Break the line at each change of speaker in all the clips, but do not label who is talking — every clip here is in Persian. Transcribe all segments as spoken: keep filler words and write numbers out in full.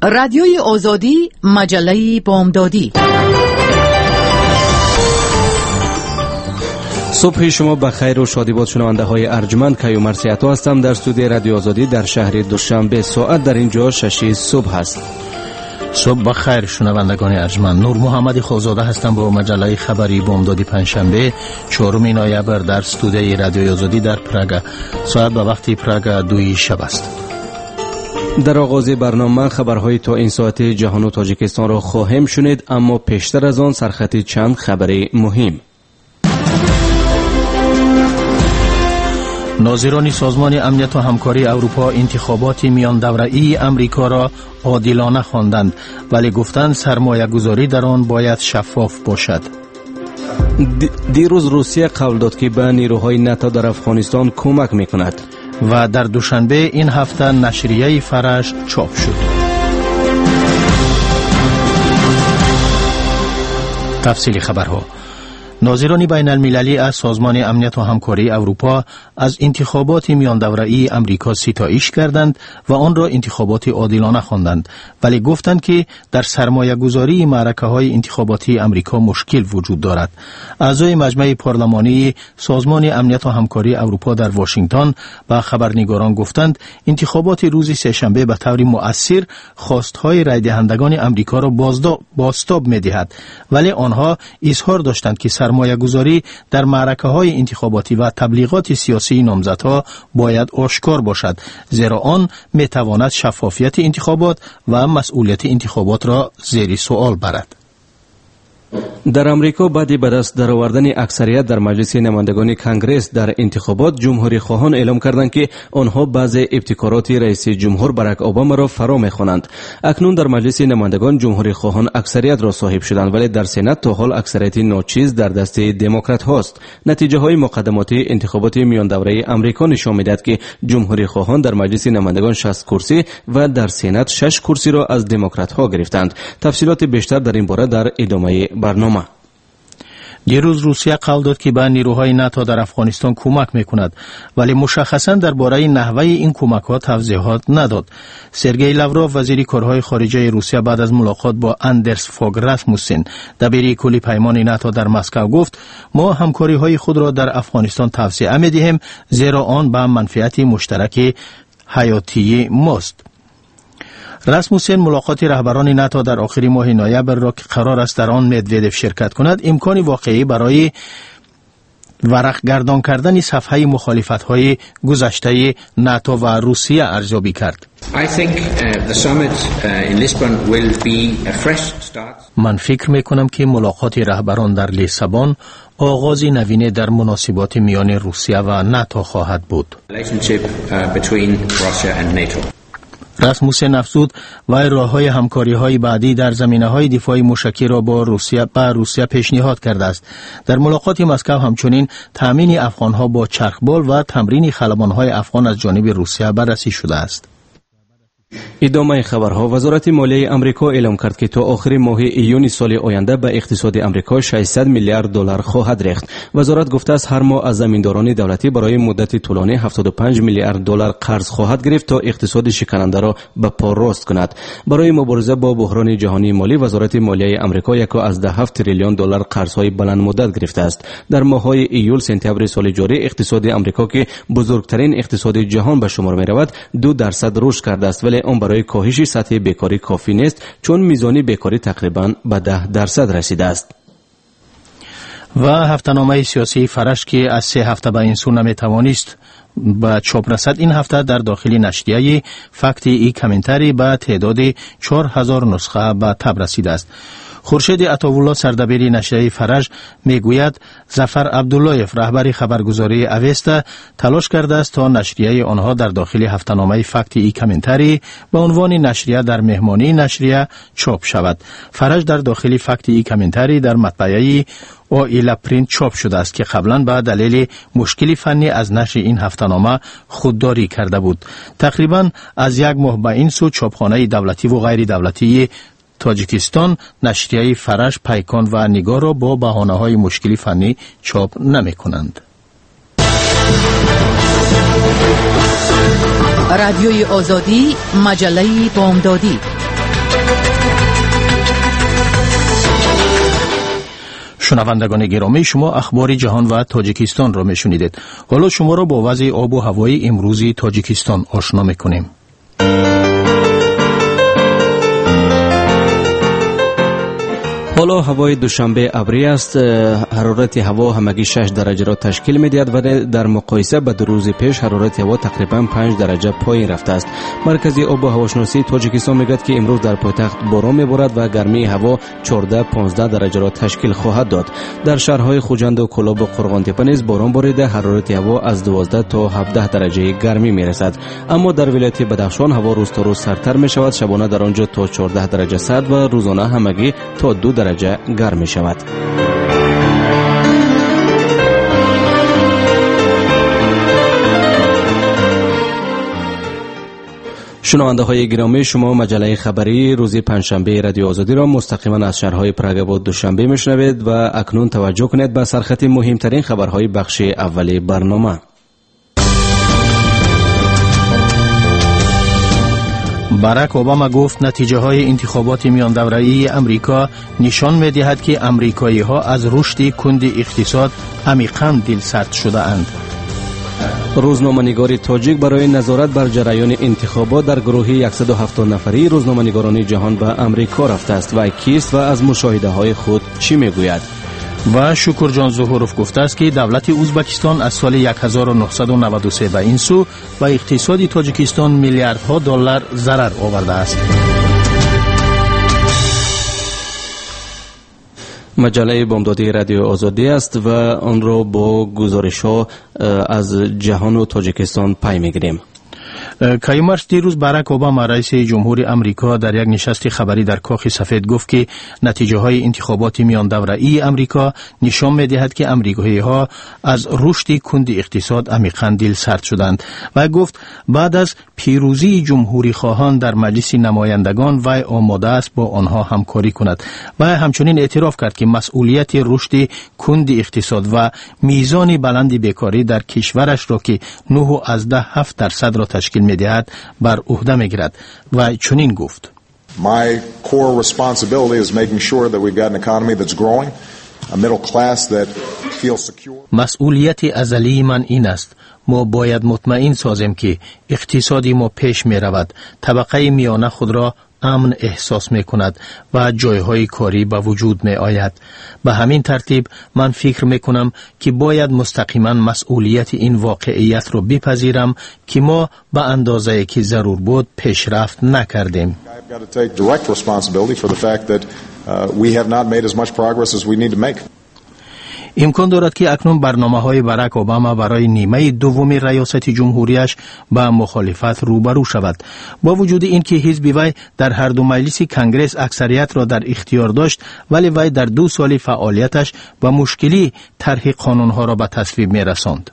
رادیوی آزادی، مجله بامدادی.
صبح شما بخیر و شادی باد شنونده های ارجمند. کیومرث سیاتو هستم در استودیو رادیو آزادی در شهر دوشنبه. ساعت در اینجا شش صبح است.
صبح بخیر شنوندگان ارجمند. نور محمد خوزاده هستم با مجله خبری بامدادی پنجشنبه چهارم نوامبر در استودیو رادیو آزادی در پراگ. ساعت به وقت پراگ دوی شب است.
در آغاز برنامه خبرهای تا این ساعت جهان و تاجیکستان را خواهیم شنید، اما پیشتر از آن سرخط چند خبر مهم.
ناظران سازمان امنیت و همکاری اروپا انتخابات میان دوره‌ای امریکا را عادلانه خواندند، ولی گفتند سرمایه گذاری در آن باید شفاف باشد.
دیروز روسیه قول داد که به نیروهای ناتو در افغانستان کمک میکند.
و در دوشنبه این هفته نشریه فرش چاپ شد. تفصیل خبرها. ناظران بین المللی از سازمان امنیت و همکاری اروپا از انتخابات میان دوره‌ای امریکا ستایش کردند و آن را انتخابات عادلانه خواندند، ولی گفتند که در سرمایه گذاری معرکه های انتخاباتی امریکا مشکل وجود دارد. اعضای مجمع پارلمانی سازمان امنیت و همکاری اروپا در واشنگتن با خبرنگاران گفتند انتخابات روز سه‌شنبه به طور مؤثر خواستهای رای دهندگان امریکا را بازتاب می‌دهد، ولی آنها اظهار داشتند که سرمایه گذاری در معرکه های انتخاباتی و تبلیغات سیاسی نامزدها باید آشکار باشد، زیرا آن می تواند شفافیت انتخابات و مسئولیت انتخابات را زیر سوال برد.
در امریکا بعد به دست درآوردن اکثریت در مجلس نمایندگان کنگره در انتخابات، جمهوری خواهان اعلام کردند که آنها بعضی ابتکارات رئیس جمهور باراک اوباما را فرا می‌خوانند. اکنون در مجلس نمایندگان جمهوری خواهان اکثریت را صاحب شدند، ولی در سنا تا حال اکثریت ناچیز در دست دموکرات هاست. نتیجه های مقدماتی انتخابات میان دوره امریکا نشان می‌دهد که جمهوری خواهان در مجلس نمایندگان شصت کرسی و در سنا شش کرسی را از دموکرات ها گرفتند. تفصیلات بیشتر در این باره در ادامه برنامه.
دیروز روسیه قول داد که به نیروهای ناتو در افغانستان کمک میکند، ولی مشخصاً درباره نحوه این کمک ها توضیحات نداد. سرگئی لاوروف وزیر کارهای خارجه روسیه بعد از ملاقات با اندرس فوگ راسموسن دبیر کل پیمان ناتو در مسکو گفت ما همکاری های خود را در افغانستان توسعه میدهیم، زیرا آن به منفعت مشترک حیاتی ماست. راسموسن ملاقات رهبران ناتو در آخر ماه نوامبر را که قرار است در آن مدودف شرکت کند امکانی واقعی برای ورقگردان کردن صفحه مخالفت‌های گذشته ناتو و روسیه ارزیابی کرد. من فکر میکنم که ملاقات رهبران در لیسابون آغاز نوینه در مناسبات میان روسیه و ناتو خواهد بود. راسموسن افزود وی راه‌های همکاری‌های بعدی در زمینه‌های دفاع موشکی را با روسیه با روسیه پیشنهاد کرده است. در ملاقات مسکو همچنین تامین افغان‌ها با چرخبال و تمرین خلبان‌های افغان از جانب روسیه بررسی شده است.
ادامه خبرها. وزارت مالیه امریکا اعلام کرد که تا آخر ماه ایون سال آینده به اقتصاد امریکا ششصد میلیارد دلار خواهد ریخت. وزارت گفته است هر ماه از زمینداران دولتی برای مدت طولانی هفتاد و پنج میلیارد دلار قرض خواهد گرفت تا اقتصاد شکننده را به پا راست کند. برای مبارزه با بحران جهانی مالی، وزارت مالیه امریکا یک و از ده هفت تریلیون دلار قرض‌های بلند مدت گرفته است. در ماه‌های ایول سپتامبر سال جاری اقتصاد امریکا که بزرگترین اقتصاد جهان به شمار می‌رود دو درصد رشد کرده است، ولی آن برای کاهش سطح بیکاری کافی نیست، چون میزان بیکاری تقریباً به ده درصد رسیده است.
و هفته‌نامه سیاسی فرش که از سه هفته به این سو نمیتوانست به چاپ رسد، این هفته در داخل نشریه فکت ای کامنتری به تعداد چهار هزار نسخه به تب رسیده است. خورشید عطاالله سردبیر نشریه فرج میگوید ظفر عبداللهیف رهبر خبرگزاری اوستا تلاش کرده است تا نشریه آنها در داخل هفته‌نامه فکت ای کامنتری به عنوان نشریه در مهمانی نشریه چاپ شود. فرج در داخل فکت ای کامنتری در مطبعه اویلا پرینت چاپ شده است که قبلا به دلیل مشکلی فنی از نشر این هفته‌نامه خودداری کرده بود. تقریبا از یک ماه به این سو چاپخانه دولتی و غیر دولتی تاجیکستان نشریه فرش، پیکان و نگاه را با بهانه‌های مشکلی فنی چاپ نمی‌کنند.
رادیوی آزادی، مجله بامدادی.
شنوندگان گرامی، شما اخبار جهان و تاجیکستان را میشنیدید. حالا شما را با وضع آب و هوای امروزی تاجیکستان آشنا میکنیم.
حالا هوای دوشنبه ابری است. حرارت هوا همگی شش درجه را تشکیل می‌دهد و در مقایسه با دو روز پیش حرارت هوا تقریباً پنج درجه پایین رفته است. مرکزی آب و هواشناسی تاجیکستان میگوید که امروز در پایتخت باران میبارد و گرمی هوا چهارده پانزده درجه را تشکیل خواهد داد. در شهرهای خوجند و کلاب و قرغانتپه نیز باران باریده حرارت هوا از دوازده تا هفده درجه گرمی میرسد. اما در ولایت بدخشان هوا روز تا روز سردتر میشود. شبانه در آنجا تا چهارده درجه سرد و روزانه همگی تا دو درجه گرم می شود. شنونده های گرامی، شما مجله خبری روز پنجشنبه رادیو آزادی را مستقیما از شهرهای پراگ و دوشنبه میشنوید و اکنون توجه کنید به سرخط مهمترین خبرهای بخش اولی برنامه.
باراک اوباما گفت نتیجه های انتخابات میان دوره‌ای امریکا نشان می‌دهد که امریکایی ها از رشد کند اقتصاد عمیقاً دلسرد شده اند.
روزنامه‌نگار تاجیک برای نظارت بر جریان انتخابات در گروه صد و هفتاد نفری روزنامه‌نگاران جهان به امریکا رفته است و کیست و از مشاهده های خود چی میگوید؟
و شکرجان ظهوروف گفته است که دولت ازبکستان از سال هزار و نهصد و نود و سه به این سو و اقتصاد تاجیکستان میلیاردها دلار ضرر آورده است.
مجله بامدادی رادیو آزادی است و آن را با گزارش‌ها از جهان و تاجیکستان پی می‌گیریم.
کایمارس دیروز باراک اوباما رئیس جمهور امریکا در یک نشست خبری در کاخ سفید گفت که نتیجه های انتخابات میان دوره‌ای امریکا نشان می‌دهد که امریکایی‌ها از رشد کند اقتصاد عمیقاً دلسرد شدند و گفت بعد از پیروزی جمهوری خواهان در مجلس نمایندگان وی آماده است با آنها همکاری کند و همچنین اعتراف کرد که مسئولیت رشد کند اقتصاد و میزان بلند بیکاری در کشورش را که نه از ده هفت درصد را تشکیل می‌دهد بر عهده می‌گیرد و چنین گفت:
My core responsibility is making sure that we've got an economy that's growing, a middle class that feels secure.
مسئولیت ازلی من این است: ما باید مطمئن سازیم که اقتصادی ما پیش می رود، طبقه میانه خود را امن احساس می کند و جایهای کاری به وجود می آید. به همین ترتیب من فکر می کنم که باید مستقیما مسئولیت این واقعیت را بپذیرم که ما به اندازه که ضرور بود پیشرفت نکردیم.
I've got to take direct responsibility for the fact that uh, we have not made as much progress as we need to make.
امکان دارد که اکنون برنامه‌های باراک اوباما برای نیمه دوم ریاست جمهوریش با مخالفت روبرو شود. با وجود اینکه حزب وی در هر دو مجلس کنگره اکثریت را در اختیار داشت، ولی وی در دو سال فعالیتش با مشکلی طرح قانون‌ها را به تصویب می‌رساند.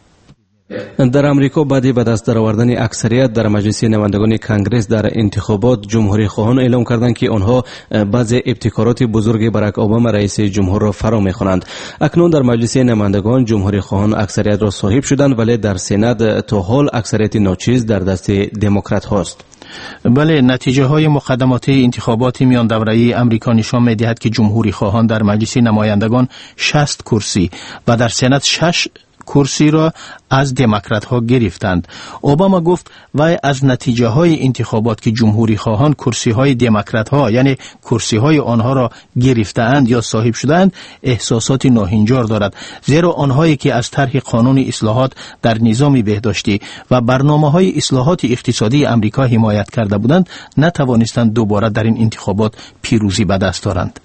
در امریکا بعد به دست درآوردن اکثریت در مجلس نمایندگان کنگره در انتخابات، جمهوری خواهان اعلام کردند که آنها بعضی ابتکارات بزرگ باراک اوباما رئیس جمهور را فرا می‌خوانند. اکنون در مجلس نمایندگان جمهوری خواهان اکثریت را صاحب شدند، ولی در سنا تا حال اکثریت ناچیز در دست دموکرات هاست.
بله، نتیجه های مقدماتی انتخابات میان دوره‌ای امریکا نشان می‌دهد که جمهوری خواهان در مجلس نمایندگان شصت کرسی و در سنات شش کرسی را از دموکرات ها گرفتند. اوباما گفت وی از نتیجه های انتخابات که جمهوری خواهان کرسی های دموکرات ها یعنی کرسی های آنها را گرفتند یا صاحب شدند احساسات ناهنجار دارد، زیرا آنهایی که از طرح قانون اصلاحات در نظام بهداشتی و برنامه های اصلاحات اقتصادی امریکا حمایت کرده بودند نتوانستند دوباره در این انتخابات پیروزی به دست آورند.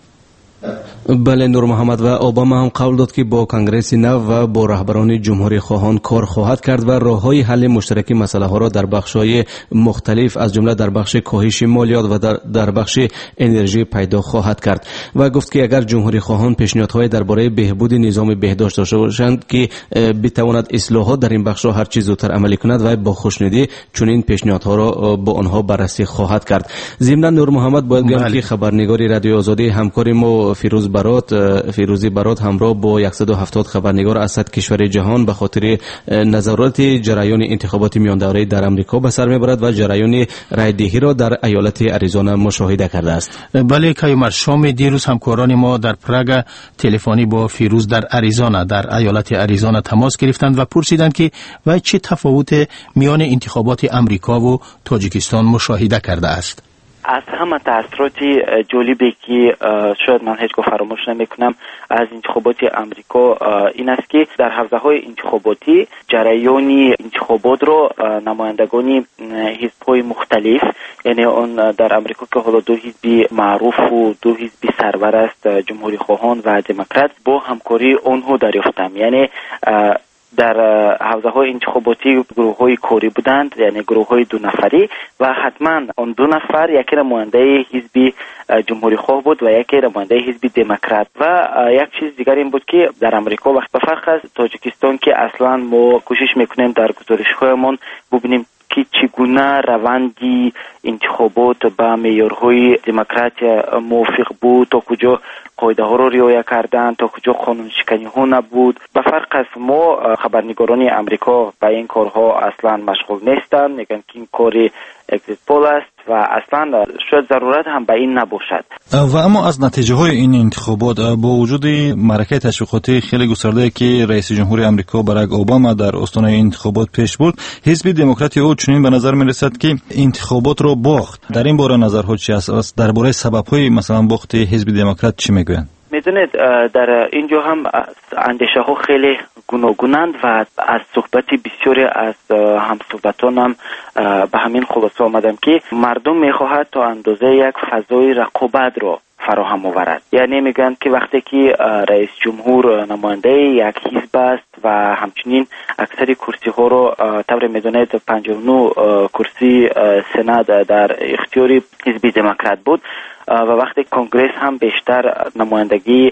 بله، نور محمد و اوباما هم قول داد که با کنگره نو و با رهبران جمهوری خواهان کار خواهد کرد و راههای حل مشترک مسئله ها را در بخش‌های مختلف از جمله در بخش کاهش مالیات و در, در بخش انرژی پیدا خواهد کرد و گفت که اگر جمهوری خواهان پیشنهادهای درباره بهبود نظام بهداشت داشته باشند که بتواند اصلاحات در این بخش‌ها هر چیز زودتر عملی کند و با خوشنودی چنین پیشنهادها را با آنها بررسی خواهد کرد. ضمن نور محمد باید بگم که خبرنگاری رادیو آزادی همکار ما فیروز برات فیروزی برات همراه با صد و هفتاد خبرنگار از صد کشور جهان به خاطر نظارت جریان انتخابات میان دوره‌ای در امریکا به سر میبرد و جریان رای دهی را در ایالت اریزونا مشاهده کرده است.
بله کیومرث، شام دیروز همکاران ما در پراگ تلفنی با فیروز در اریزونا در ایالت اریزونا تماس گرفتند و پرسیدند که و چه تفاوت میان انتخابات امریکا و تاجیکستان مشاهده کرده است.
از همه تأثیراتی جالبی که شاید من هیچ فراموش نمیکنم از انتخابات امریکا این است که در حوزه های انتخاباتی جریان انتخابات رو نمایندگان حزب‌های مختلف، یعنی اون در امریکا که حالا دو حزب معروف و دو حزب سرور است، جمهوری خواهان و دموکرات، با همکاری اونها دریافتم. یعنی در حوزه های انتخاباتی گروه های کاری بودند، یعنی گروه های دو نفری و حتما اون دو نفر یکی نماینده حزب جمهوری خواه بود و یکی نماینده حزب دموکرات. و یک چیز دیگر این بود که در امریکا وقت به فرق از تاجیکستان که اصلا ما کوشش میکنیم در گزارش هایمون ببینیم که چگونه روندی انتخابات با معیارهای دموکرات موافق بود، تا کجا قاعده ها رو رعایت کردن، تا کجا قانون شکنی ها نبود. به فرق از ما خبرنگاران امریکا با این کارها اصلا مشغول نیستن، میگن که این کاری اگزیت پول است و اصلا شاید ضرورت هم به این نباشد.
و اما از نتیجه های این انتخابات با وجود معرکه تشویقاتی خیلی گسترده که رئیس جمهور امریکا باراک اوباما در استانه انتخابات پیش برد، حزب دموکرات او چنین به نظر می رسد که انتخابات رو باخت. در این باره نظرها چی است؟ درباره سبب های مثلا باخت حزب دموکرات چی میگویند؟
میدونید در اینجا هم اندیشه ها خیلی گوناگونند و از صحبت بسیاری از همصحبتانم به همین خلاصه آمدم که مردم میخواهد تا اندازه یک فضای رقابت را فراهم آورد. یعنی میگن که وقتی که رئیس جمهور نماینده یک حزب است و همچنین اکثر کرسی ها رو طور میدونید پنجاه و نه کرسی سنات در اختیار حزب دموکرات بود و وقتی کنگرس هم بیشتر نمایندگی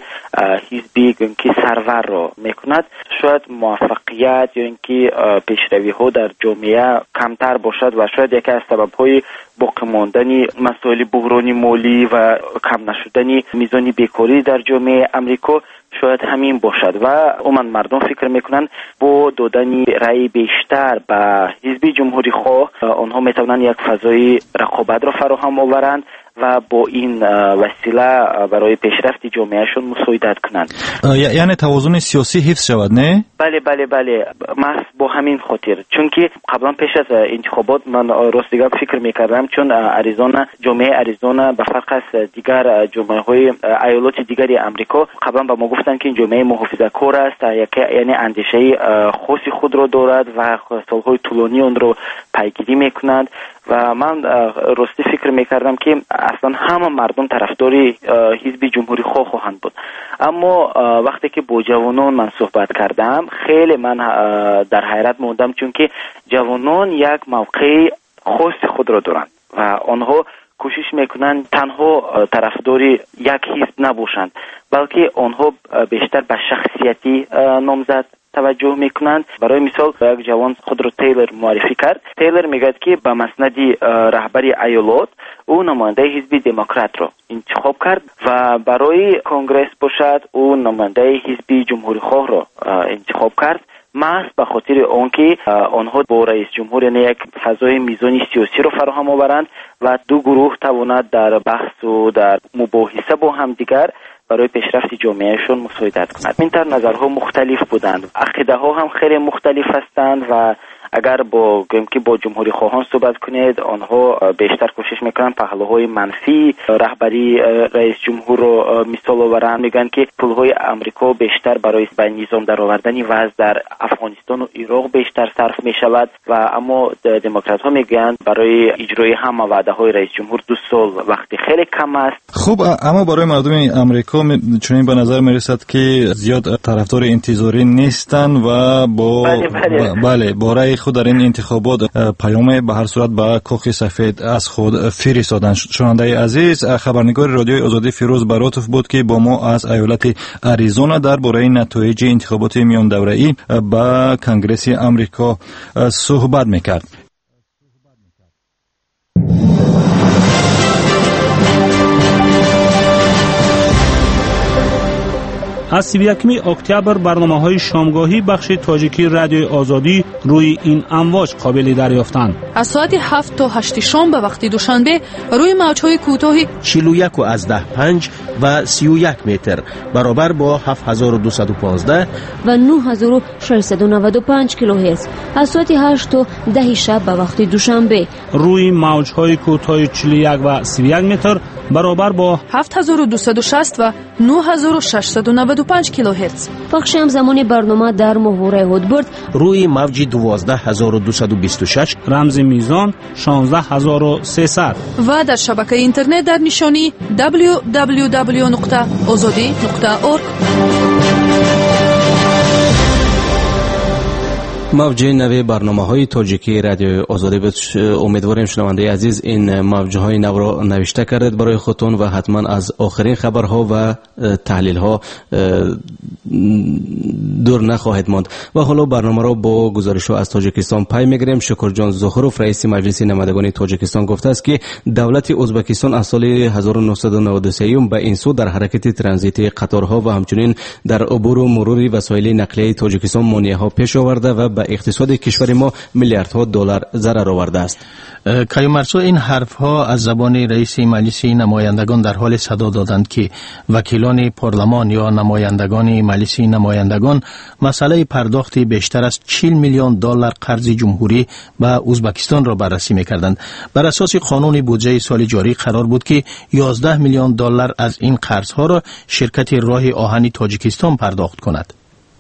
حزبی که سرور رو میکند، شاید موفقیت یا اینکه پیشروی ها در جامعه کمتر باشد و شاید یکی از سبب های باقی ماندن مسائل بحرانی مالی و کم نشدن میزان بیکاری در جامعه امریکا شاید همین باشد و عموما مردم فکر میکنن با دادن رأی بیشتر به حزب جمهوری خواه آنها میتونن یک فضای رقابت را فراهم آورند و با این وسیله برای پیشرفت جامعهشون مساعدت کنند.
یعنی توازن سیاسی حفظ شود، نه؟
بله بله بله، محض با همین خاطر، چون که قبلا پیش از انتخابات من راستیگه فکر میکردم چون اریزونا، جامعه اریزونا به فرق از دیگر جامعه های ایالات دیگری امریکا قبلا به ما گفتن که این جامعه محافظه‌کار است، یعنی اندیشه خاصی خود را دارد و سالهای طولانی اون رو پیگیری میکنند و من راستی فکر میکردم که اصلا همه مردم طرفداری حزب جمهوری خواه خواهند بود. اما وقتی که با جوانان من صحبت کردم خیلی من در حیرت موندم، چون که جوانان یک موقع خاص خود را دارند و آنها کوشش میکنند تنها طرفداری یک حزب نباشند، بلکه آنها بیشتر به شخصیتی نامزد توجه میکنند. برای مثال یک جوان خود رو تیلر معرفی کرد. تیلر میگه که به مسند رهبری ایالات او نماینده حزب دموکرات رو انتخاب کرد و برای کنگرس باشد او نماینده حزب جمهوری خواه رو انتخاب کرد، محض به خاطر آنکه آنها با رئیس جمهور یک فضای میزانی سیاسی رو فراهم آورند و دو گروه تواند در بحث و در مباحثه با هم دیگر برای پیشرفت جامعهشون مساعدت کنند. این طرح نظرها مختلف بودند، عقیده ها هم خیلی مختلف هستند و اگر با که با جمهوری خواهان صحبت کنید آنها بیشتر کوشش میکنن پهلوهای منفی رهبری رئیس جمهور رو مثال آورن، میگن که پولهای امریکا بیشتر برای به نظام درآوردن وضع در افغانستان و عراق بیشتر صرف میشود و اما دموکرات ها میگن برای اجرای همه وعده های رئیس جمهور دو سال وقتی خیلی کم است.
خب اما برای مردم امریکا چنین به نظر میرسد که زیاد طرفدار انتظاری نیستن و با
بله بله.
بله برای خود در این انتخابات پیام به هر صورت به کاخ سفید از خود فرستادن. شنونده عزیز، خبرنگار رادیوی آزادی فیروز براتوف بود که با ما از ایالت اریزونا درباره نتایج انتخابات میان دوره‌ای با کنگره آمریکا صحبت میکرد.
از سی و یکم اکتبر برنامه‌های شامگاهی بخش تاجیکی رادیوی آزادی روی این امواج قابل دریافتند.
از ساعت هفت تا هشت شام به وقت دوشنبه روی موج‌های کوتاه
چهل و یک و از ده پنج و سی و یک متر برابر با هفت هزار و دویست و پانزده
و نه هزار و ششصد و نود و پنج کیلوهرتز از ساعت هشت تا ده شب به وقت دوشنبه
روی موج‌های کوتاه چهل و یک و سی و یک متر برابر با
هفت هزار و دویست و شصت و نه هزار و ششصد و نود و پنج کیلوهرتز.
پخش همزمان برنامه در ماهواره هودبرد
روی موج دوازده هزار و دویست و بیست و شش
رمز میزان شانزده هزار و سیصد
و در شبکه اینترنت در نشانی دبلیو دبلیو دبلیو نقطه آزادی نقطه اورگ.
موج نوی برنامه‌های تاجیکی رادیو آزادی بود. امیدواریم شنونده عزیز این موج‌های نو را نوشته کردید برای خودتون و حتما از آخرین خبرها و تحلیل‌ها دور نخواهید ماند. و حالا برنامه را با گزارش‌ها از تاجیکستان پی می‌گیریم. شکرجان زخروف رئیس مجلس نمایندگان تاجیکستان گفته است که دولت ازبکستان از سال هزار و نهصد و نود و سه به این سو در حرکت ترانزیتی قطارها و همچنین در عبور و مرور وسایل نقلیه تاجیکستان مانع‌ها پیش آورده و به اقتصاد کشور ما میلیاردها دلار ضرر آورده است.
کیومرسو این حرفها از زبان رئیس مجلس نمایندگان در حال صدا دادند که وکیلان پارلمان یا نمایندگان مجلس نمایندگان مسئله پرداخت بیشتر از چهل میلیون دلار قرض جمهوری به ازبکستان را بررسی می‌کردند. بر اساس قانون بودجه سال جاری قرار بود که یازده میلیون دلار از این قرض‌ها را شرکت راه آهن تاجیکستان پرداخت کند.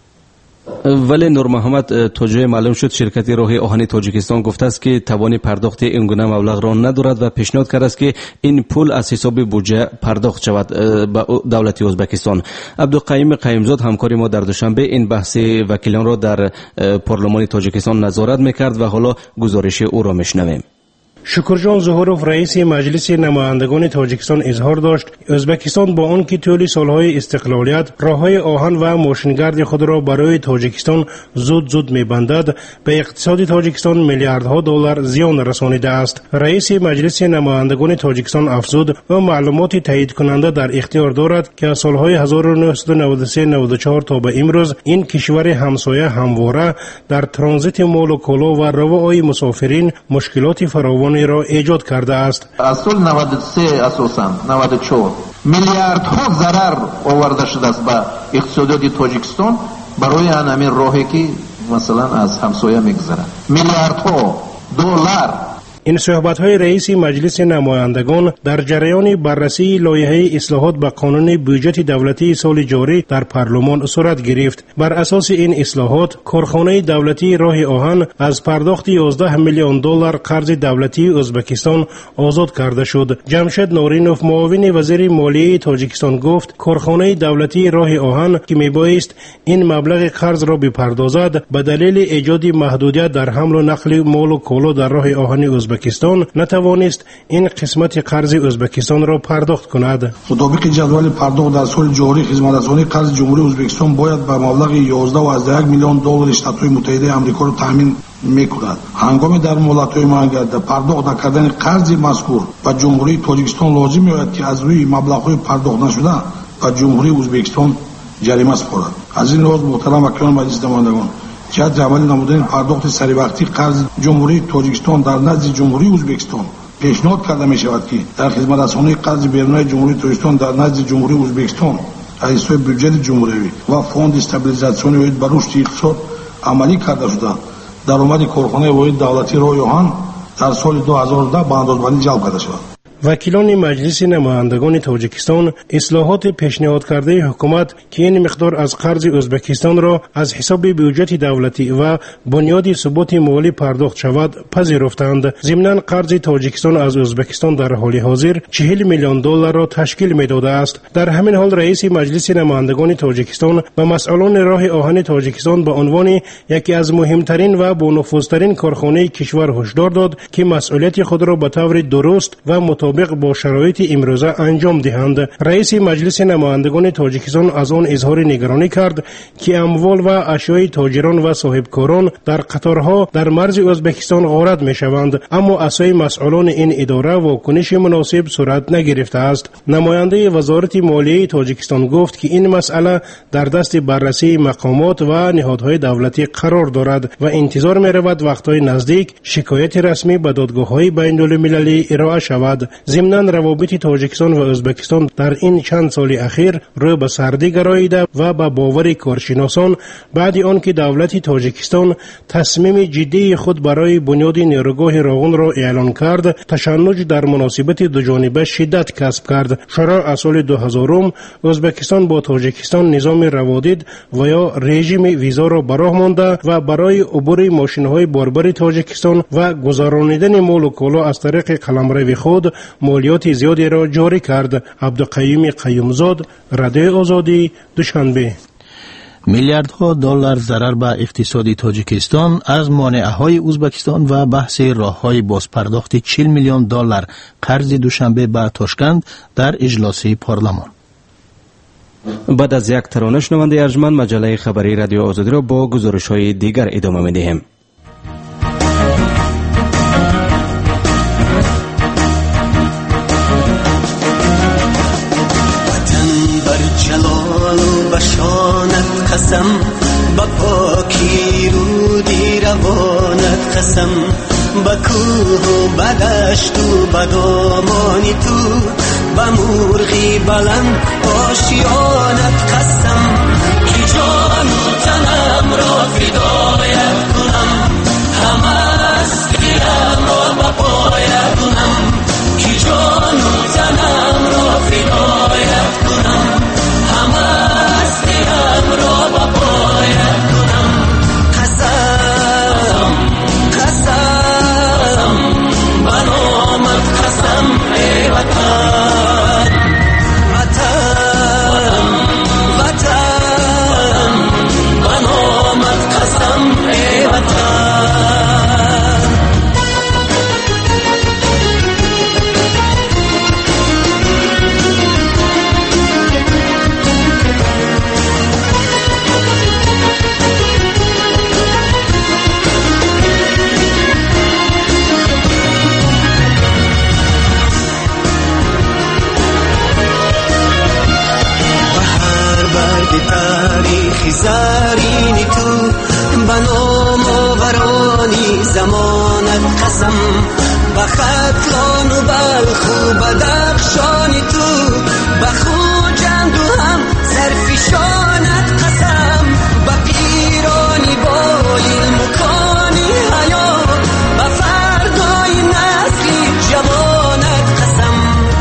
ولی نور محمد توجیه معلوم شد شرکت راه آهن تاجیکستان گفته است که توان پرداخت این گونه مبلغ را ندارد و پیشنهاد کرده است که این پول از حساب بودجه پرداخت شود به دولت ازبکستان. عبدالقیوم قیمزاد همکار ما در دوشنبه این بحث وکیلان را در پارلمان تاجیکستان نظارت میکرد و حالا گزارش او را میشنویم.
شکرجان ظهوروف رئیس مجلس نمایندگان تاجیکستان اظهار داشت ازبکستان با آن که طول سالهای استقلالیت راههای آهن و ماشینگرد خود را برای تاجیکستان زود زود می‌بندد به اقتصاد تاجیکستان میلیاردها دلار زیان رسانیده است. رئیس مجلس نمایندگان تاجیکستان افزود و معلومات تایید کننده در اختیار دارد که از سالهای هزار و نهصد و نود و سه نود و چهار تا به امروز این کشور همسایه همواره در ترانزیت مال و کالا و روای مسافرین مشکلات فراوان را ایجاد کرده است.
از سال نود و سه اساساً نود و چهار میلیاردها ضرر آورده شده است به اقتصاد تاجیکستان برای همین راهی که مثلا از همسایه میگذره. میلیاردها دلار.
این صحبت‌های رئیس مجلس نمایندگان در جریان بررسی لایحه اصلاحات به قانون بودجه دولتی سال جاری در پارلمان صورت گرفت. بر اساس این اصلاحات کارخانه دولتی راه آهن از پرداخت یازده میلیون دلار قرض دولتی ازبکستان آزاد کرده شد. جمشید نورینوف معاون وزیر مالیه تاجیکستان گفت کارخانه دولتی راه آهن که میبایست این مبلغ قرض را بپردازد به دلیل ایجاد محدودیت در حمل و نقل مال و کالا در راه آهن ازبکستان ازبکستان نتوانست این قسمت قرض ازبکستان را پرداخت کند.
مطابق جدول پرداخت در سال جاری خدمترسانی قرض جمهوری ازبکستان باید به مبلغ یازده و از یک میلیون دلار ایالات متحده آمریکا را تامین میکند. هنگامی در مولدهای مانگرد پرداخت نکردن قرض مذکور و جمهوری تاجیکستان لازم می‌آید که از روی مبلغ‌های پرداخت نشده و جمهوری ازبکستان جریمه سپارد. از این لحاظ محترم وکیلان مجلس نمایندگان جهت عمل نمودن پرداخت سری وقتی قرض جمهوری تاجیکستان در نزد جمهوری ازبکستان پیشنهاد کرده می شود که در خدمت رسانی قرض بیرونی جمهوری تاجیکستان در نزد جمهوری ازبکستان از حساب بودجه جمهوری و فوند استابیلیزاسیون و بر رشد اقتصاد عملی کرده شده درآمد کارخانه واحد دولتی راه آهن در سال دو هزار و ده به اندازه‌بندی جلب کرده شد.
وکیلان مجلس نمایندگان تاجیکستان اصلاحات پیشنهاد کرده حکومت که این مقدار از قرض ازبکستان را از حساب بودجه دولتی و بنیاد ثبات مالی پرداخت شود پذیرفتند. ضمناً قرض تاجیکستان از ازبکستان در حال حاضر چهل میلیون دلار را تشکیل می‌داده است. در همین حال رئیس مجلس نمایندگان تاجیکستان به مسئولان راه آهن تاجیکستان به عنوان یکی از مهمترین و با نفوذترین کارخانه کشور هشدار داد که مسئولیت خود را به طور درست و مطابق مطابق با شرایط امروزه انجام دهند. رئیس مجلس نمایندگان تاجیکستان از آن اظهار نگرانی کرد که اموال و اشیای تاجران و صاحبکاران در قطارها در مرز ازبکستان غارت می شوند، اما اسای مسئولان این اداره واکنش مناسب صورت نگرفته است. نماینده وزارت مالیه تاجیکستان گفت که این مسئله در دست بررسی مقامات و نهادهای دولتی قرار دارد و انتظار می رود وقتهای نزدیک شکایت رسمی به دادگاه‌های بین‌المللی ارائه شود. ضمناً روابط تاجیکستان و ازبکستان در این چند سال اخیر رو به سردی گراییده و به باور کارشناسان بعد آنکه دولت تاجیکستان تصمیم جدی خود برای بنیاد نیروگاه راغون را اعلان کرد، تشنج در مناسبت دو جانبه شدت کسب کرد. شرح از سال دو هزار ازبکستان با تاجیکستان نظام روادید و یا رژیم ویزا را براه مانده و برای عبور ماشین‌های باربر تاجیکستان و گذرانیدن مال و کالا از طریق قلمرو خود مالیات زیادی را جاری کرد. عبدالقیوم قیومزاد، رادیو آزادی، دوشنبه.
میلیاردها دلار ضرر به اقتصاد تاجیکستان از مانعه‌های ازبکستان و بحث راه‌های بازپرداخت چهل میلیون دلار قرض دوشنبه به تاشکند در اجلاس پارلمان.
بعد از یک ترانه شنونده ارجمند مجله خبری رادیو آزادی را با گزارش‌های دیگر ادامه می‌دهیم.
بشانت قسم با پاکی رودی روانت قسم با کوه و بدشت و بدامانی تو با مرغی بلند آشیانت قسم که جان و تنم را فدایت کنم، همه اسکیم را با پایت کنم که جان و تنم را فدایت کنم، همه را با پایت کنم. قسم قسم بنامت قسم ای وطن، وطن وطن بنامت قسم ای وطن. تاریخی زرین تو بنام آورانی زمانت قسم، بختلان و بلخ و بدخشانی تو بخوجند و هم زرفشانت قسم، بقیرانی با علم و کانی حیات بفردای نسلی جوانت قسم.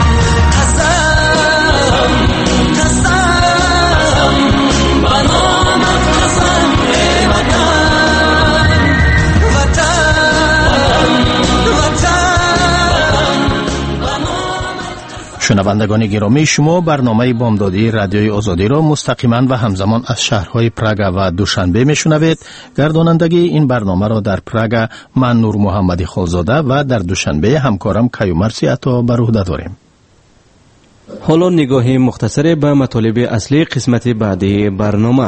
قسم قسم بنامت قسم ای وطن، وطن وطن بنامت.
شنوندگان گرامی، شما برنامه بامدادی رادیوی آزادی را مستقیما و همزمان از شهرهای پراگ و دوشنبه میشنوید. گردانندگی این برنامه را در پراگ من نور محمدی خالزاده و در دوشنبه همکارم کیومرسی عطا بر عهده داریم.
حالا نگاهی مختصر به مطالب اصلی قسمت بعدی برنامه.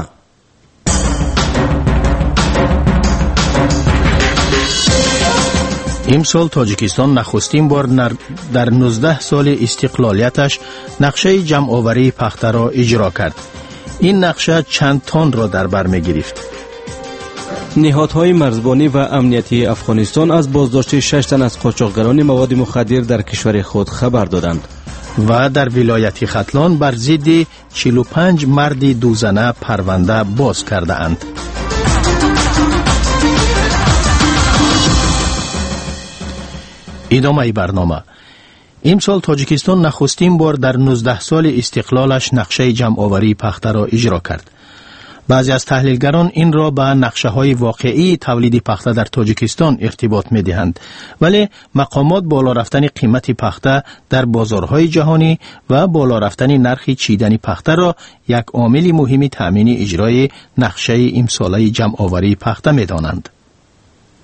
امسال تاجیکستان نخستین بار در نوزده سال استقلالیتش نقشه جمع‌آوری پخته را اجرا کرد. این نقشه چند تن را در بر می‌گرفت.
نهادهای مرزبانی و امنیتی افغانستان از بازداشت شش تن از قاچاقگران مواد مخدر در کشور خود خبر دادند.
و در ولایت ختلان بر ضد چهل و پنج مرد دوزنه پرونده باز کرده اند. ادامه برنامه. امسال تاجیکستان نخستین بار در نوزده سال استقلالش نقشه جمع‌آوری پخته را اجرا کرد. بعضی از تحلیلگران این را به نقشه‌های واقعی تولید پخته در تاجیکستان ارتباط می‌دهند، ولی مقامات بالا رفتن قیمت پخته در بازارهای جهانی و بالا رفتن نرخ چیدن پخته را یک عامل مهم تأمین اجرای نقشه امساله جمع‌آوری پخته می‌دانند.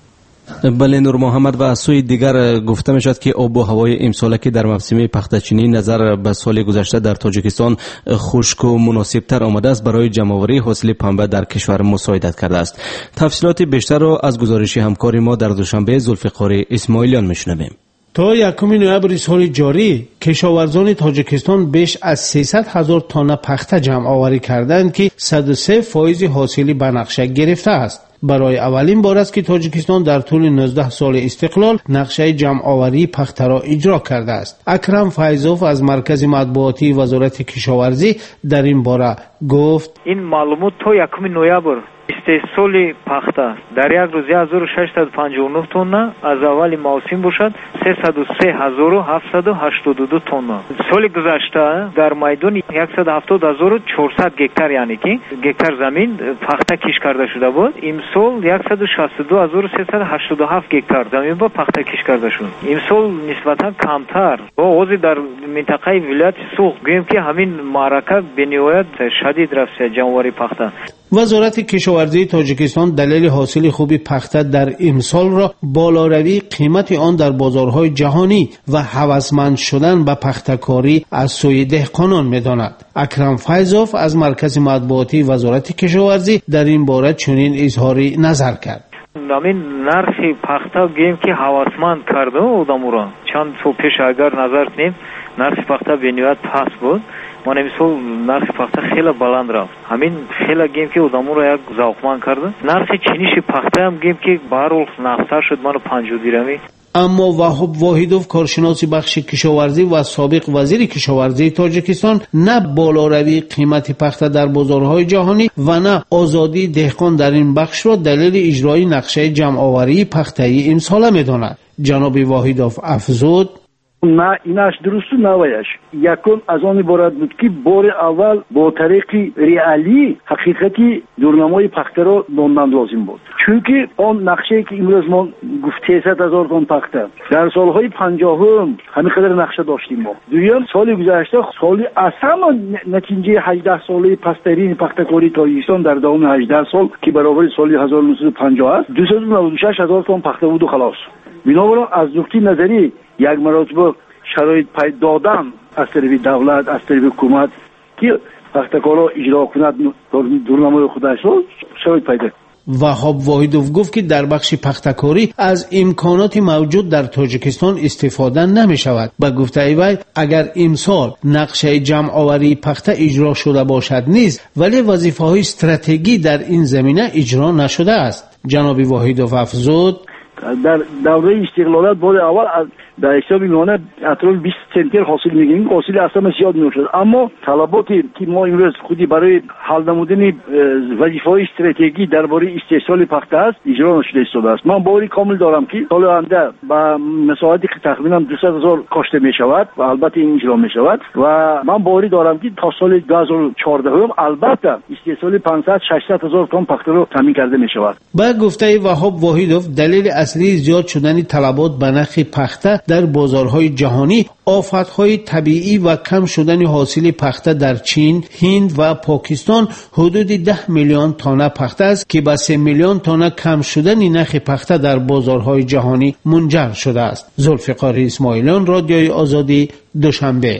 بله نور محمد، و از سوی دیگر گفته می شد که آب و هوای امساله که در موسم پخته‌چینی نظر به سال گذشته در تاجیکستان خشک و مناسب تر آمده است برای جمع‌آوری حاصل پنبه در کشور مساعدت کرده است. تفصیلات بیشتر را از گزارش همکار ما در دوشنبه ذوالفقار اسماعیلیان میشنویم.
تا یکم نوامبر سال جاری کشاورزان تاجیکستان بیش از سیصد هزار تن پخته جمع آوری کردند که صد و سه فایز حاصلی به نقشه گرفته است. برای اولین بار است که تاجیکستان در طول نوزده سال استقلال نقشه جمع آوری پخته را اجرا کرده است. اکرم فیضوف از مرکز مطبوعاتی وزارت کشاورزی در این باره گفت:
این معلومات تا یکم نوامبر استحصال پخته در یک روز هزار و ششصد و پنجاه و نه تن از اول موسم باشد سیصد و سه هزار و هفتصد و هشتاد و دو تن. سال گذشته در میدان صد و هفتاد هزار و چهارصد گکتار یعنی که گکتار زمین پخته کش کرده شده بود. امسال صد و شصت و دو هزار و سیصد و هشتاد و هفت گکتار زمین با پخته کش کرده شد. امسال نسبتا کمتر با اوضاع در منطقه ولایت سوق گویم که همین معرکه به نهایت شدید رفت جمع‌آوری پخته.
وزارت کشاورزی تاجیکستان دلیل حاصل خوبی پخته در امسال را بالاروی قیمت آن در بازارهای جهانی و هوسمند شدن به پخته‌کاری از سوی دهقانان می‌داند. اکرم فیضوف از مرکز مطبوعاتی وزارت کشاورزی در این باره چنین اظهار نظر کرد:
همین نرخ پخته گیم که هوسمند کرده آدمورا چند سال پیش اگر نظر کنیم نرخ پخته به نهایت پست بود. من امسال نرخ پخته خیلی بلند رفت. همین خیلی گیم که آدمو را یک ذوقمند کرده. نرخ چینیش پخته هم گیم که بهرحال نقصر شد منو پنجاه درمی.
اما وهاب واحدوف کارشناس بخش کشاورزی و سابق وزیر کشاورزی تاجیکستان نه بالاروی قیمت پخته در بازارهای جهانی و نه آزادی دهقان در این بخش را دلیل اجرای نقشه جمع‌آوری پخته امساله می‌داند. جناب واحدوف افزود:
نه اینش درست نوایش یکم از آن عبارت بود که بار اول با طریق ریالی حقیقتی دورنمای پخته را داندن لازم بود، چونکه آن نقشه که امروز ما گفت سیصد هزار تن پخته در سالهای پنجاهم همین قدر نقشه داشتیم. ما دویم سال گذشته سال اصلا نتیجه هجده ساله پسترین پخته‌کاری تاجیکستان در دوام هجده سال که برابر سال هزار و نهصد و پنجاه است دویست و نود و شش هزار تن پخته بود و خلاص. بنابراین از نقطه نظری یک مرتبه شرایط پیدا دادن از طرف دولت از طرف حکومت که پخته‌کارا اجرا کند دورنمای خودش رو شرایط پیدا.
وهاب واحدوف گفت که در بخش پخته‌کاری از امکانات موجود در تاجیکستان استفاده نمی شود. با گفته وی اگر امسال نقشه جمع‌آوری پخته اجرا شده باشد نیز ولی وظیفه‌های استراتژی در این زمینه اجرا نشده است. جناب واحدوف افزود:
در دوره استقلالات بار اول در حساب میمانه اطراف بیست سنتر حاصل میگیریم، حاصل اصلا زیاد نمیشد، اما طلباتی که ما امروز خودی برای حل نمودن وظیفه‌های استراتژی درباره استحصال پخته است اجرا نشده ایستاده است. من باوری کامل دارم که سال آینده با مساحتی که تقریبا دویست هزار کاشته میشود و البته این اجرا میشود و من باوری دارم که تا سال دو هزار و چهارده هم البته استحصال پانصد ششصد هزار تن پخته رو تامین کرده میشود.
با گفته وهاب واحدوف دلیل اصلی زیاد شدن طلبات به نرخ پخته در بازارهای جهانی آفت‌های طبیعی و کم شدن حاصل پخته در چین، هند و پاکستان حدود ده میلیون تن پخته است که به سه میلیون تن کم شدن نرخ پخته در بازارهای جهانی منجر شده است. ذوالفقار اسماعیلیان، رادیوی آزادی، دوشنبه.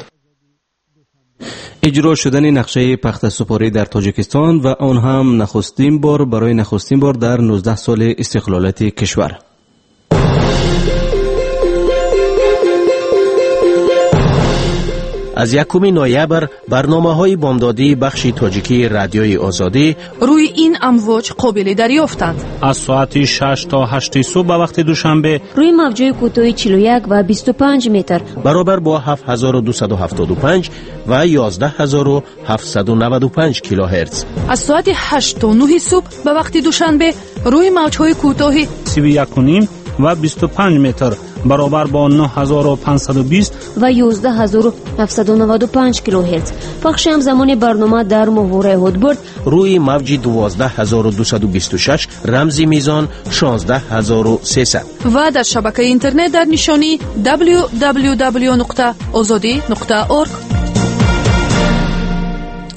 اجرا شدن نقشه پخته سپاری در تاجیکستان و آن هم نخستین بار برای نخستین بار در نوزده سال استقلالات کشور.
از یکم نوامبر برنامه‌های بامدادی بخش تاجیکی رادیوی آزادی
روی این امواج قابل دریافتند.
از ساعت شش تا هشت صبح به وقت دوشنبه
روی موج‌های کوتاه چهل و یک و بیست و پنج متر
برابر با هفت هزار و دویست و هفتاد و پنج و یازده هزار و هفتصد و نود و پنج کیلوهرتز.
از ساعت هشت تا نه صبح به وقت دوشنبه روی موج‌های کوتاه
سی و یک و نیم و بیست و پنج متر برابر با نه هزار و پانصد و بیست
و یازده هزار و هفتصد و نود و پنج کیلوهرتز. پخش همزمان برنامه در محور هودبرد
روی موج دوازده هزار و دویست و بیست و شش رمزی میزان شانزده هزار و سیصد
و در شبکه اینترنت در نشانی دبلیو دبلیو دبلیو نقطه آزادی نقطه اورگ.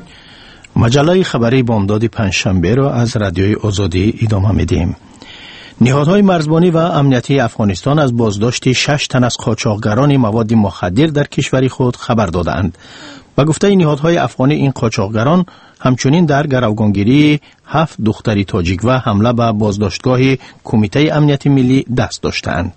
مجله خبری بامداد پنجشنبه را از رادیوی آزادی ادامه میدیم. نهادهای مرزبانی و امنیتی افغانستان از بازداشت شش تن از قاچاقگران مواد مخدر در کشور خود خبر دادند. با گفته نهادهای افغانی این قاچاقگران همچنین در گروگانگیری هفت دختر تاجیک و حمله به بازداشتگاه کمیته امنیت ملی دست داشتند.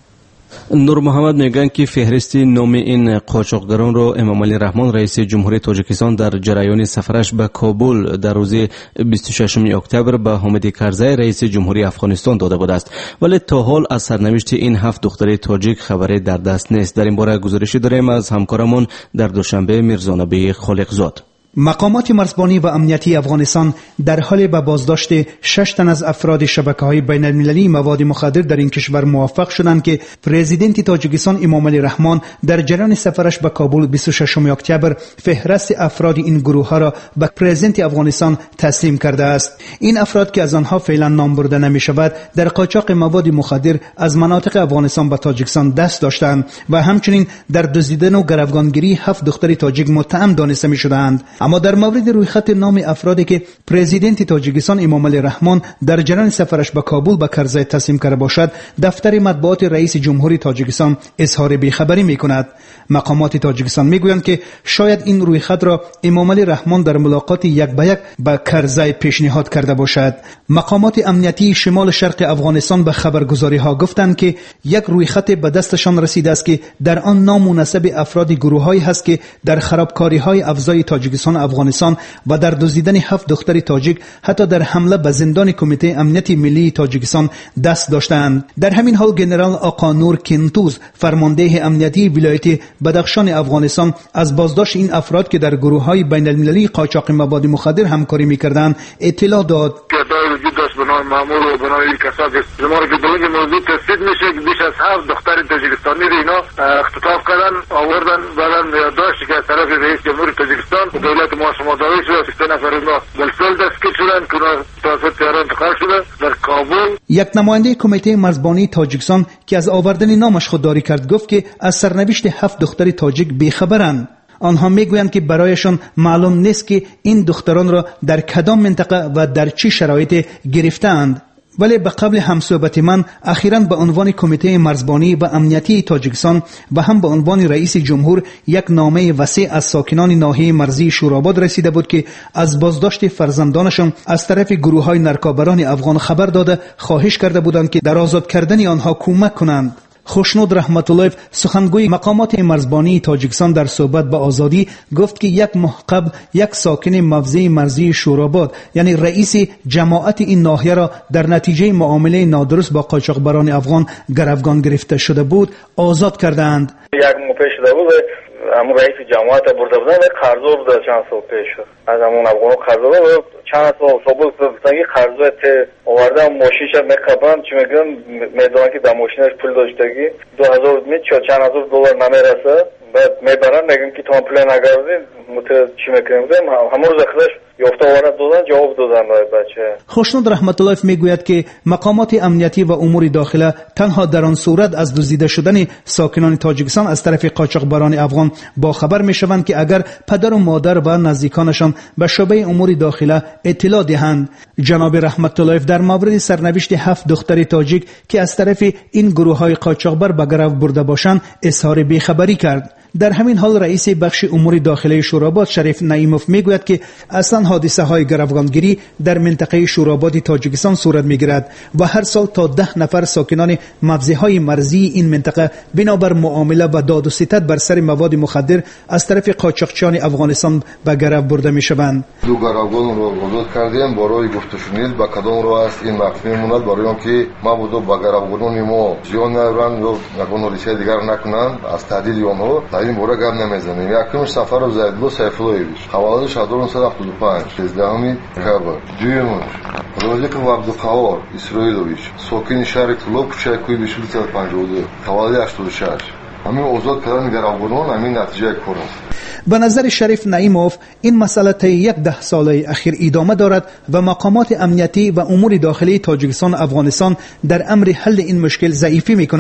نور محمد میگن که فهرست نام این قاچاقگران را امام علی رحمان رئیس جمهوری تاجیکستان در جریان سفرش به کابل در روز بیست و ششم اکتبر به حامد کرزی رئیس جمهوری افغانستان داده بود است، ولی تا حال از سرنوشت این هفت دختر تاجیک خبری در دست نیست. در این باره گزارشی داریم از همکارمون در دوشنبه میرزا نبی خالقزاد.
مقامات مرزبانی و امنیتی افغانستان در حال به بازداشت شش تن از افراد شبکه‌های بین المللی مواد مخدر در این کشور موفق شدند که پرزیدنت تاجیکستان امام علی رحمان در جریان سفرش به کابل بیست و ششم اکتبر فهرست افراد این گروه ها را به پرزیدنت افغانستان تسلیم کرده است. این افراد که از آنها فعلا نام برده نمی شود در قاچاق مواد مخدر از مناطق افغانستان به تاجیکستان دست داشتند و همچنین در دزدیدن و گروگانگیری هفت دختر تاجیک متهم دانسته می شدند. اما در مورد رویخط نام افرادی که پرزیدنت تاجیکستان امام علی رحمان در جریان سفرش به کابل به کرزی تسلیم کرده باشد، دفتر مطبوعات رئیس جمهوری تاجیکستان اظهار بیخبری می‌کند. مقامات تاجیکستان میگویند که شاید این رویخط را امام علی رحمان در ملاقات یک به یک به کرزی پیشنهاد کرده باشد. مقامات امنیتی شمال شرق افغانستان به خبرگزاری‌ها گفتند که یک رویخط به دستشان رسیده است که در آن نام و نسب افراد گروه‌هایی هست که در خرابکاری‌های افزای تاجیکستان افغانستان و در دزدیدن هفت دختر تاجیک حتی در حمله به زندان کمیته امنیت ملی تاجیکستان دست داشتند. در همین حال جنرال آقا نور کنتوز فرمانده امنیتی ولایت بدخشان افغانستان از بازداشت این افراد که در گروه‌های بین المللی قاچاق مواد مخدر همکاری می‌کردند اطلاع داد.
وجود داشت به نام مامور و به نام این کسا که زمان که دلیل موضوع تثبیت میشه که بیش از هفت دختر تاجیکستانی رو اینا اختطاف کردن آوردن بعدن داشت که از طرف رئیس جمهوری تاجیکستان دولت ما شما داوی شده سه نفر اینا بلسل دستگیر شدن که اونا توسط تهران انتقال شده در کابل.
یک نماینده کمیته مرزبانی تاجیکستان که از آوردن نامش خودداری کرد گفت که از سرنوشت هفت دختر تاجیک بیخبرند. آنها میگویند که برایشان معلوم نیست که این دختران را در کدام منطقه و در چه شرایط گرفتند. ولی به قبل همصحبت من اخیراً به عنوان کمیته مرزبانی و امنیتی تاجیکستان و هم به عنوان رئیس جمهور یک نامه وسیع از ساکنان ناحیه مرزی شوراباد رسیده بود که از بازداشت فرزندانشان از طرف گروه‌های نرکابران افغان خبر داده خواهش کرده بودند که در آزاد کردن آنها کمک کنند. خوشنود رحمت الله سخنگوی مقامات مرزبانی تاجیکستان در صحبت با آزادی گفت که یک ماه قبل یک ساکن موضع مرزی شوراباد یعنی رئیس جماعت این ناحیه را در نتیجه معامله نادرست با قاچاقبران افغان گروگان گرفته شده بود آزاد کردند.
یک ماه پیش شده بود همون رئیس جماعت برده بودن و قرضا بوده چند سال پیش از همون افغان قرضا بود چند سال صبح بودن قرضا ته آورده ماشینش میکبند چی میگن میدونن که در ماشینش پول داشتگی دو هزار میشه چند هزار دلار نمیرسه بعد میبرن میگن که تام پول نگردید مت چی میکنیم همون روز خودش یافته آورد دادن جواب دادن بچه.
خوشنود رحمت الله میگوید که مقامات امنیتی و امور داخله تنها در آن صورت از دزدیده شدن ساکنان تاجیکستان از طرف قاچاقبران افغان با خبر میشوند که اگر پدر و مادر و نزدیکانشان به شعبه امور داخله اطلاع دهند. جناب رحمت الله در مورد سرنوشت هفت دختر تاجیک که از طرف این گروه‌های قاچاقبر به گرو برده باشند اظهار بیخبری کرد. در همین حال رئیس بخش امور داخلی شوراباد شریف نعیموف میگوید که اصلا حادثه های گروگانگیری در منطقه شوراباد تاجیکستان صورت میگیرد و هر سال تا ده نفر ساکنان موضعهای مرزی این منطقه بنابر معامله و داد و ستد بر سر مواد مخدر از طرف قاچاقچیان افغانستان به گرو برده میشوند.
دو گروگان رو آزاد کردیم برای گفت و شنود با کدام رو است این مخفی موناد برای اینکه ما بودو با گروگان ما زیان نرن یا نگون حادثه دیگر نکنند از تعدیل اونها این بوره گپ نمیزنیم. یکمش سفر رو زیدلو سیفلویویچ حوالش هزار و نهصد و هفتاد و پنج سیزدهمی اکتبر دویمش رازیق عبدالقهار اسرائیلویچ ساکن شهر طلاب کوچه کوی بیست و دو پنجاه و دو حوالی هشتاد و شش همین آزاد کردن گروگانان همین نتیجه کار است.
به نظر شریف نعیموف این مسئله طی یک ده ساله اخیر ادامه دارد و مقامات امنیتی و امور داخلی تاجیکستان و افغانستان در امر حل این مشکل ضعیفی میکنند.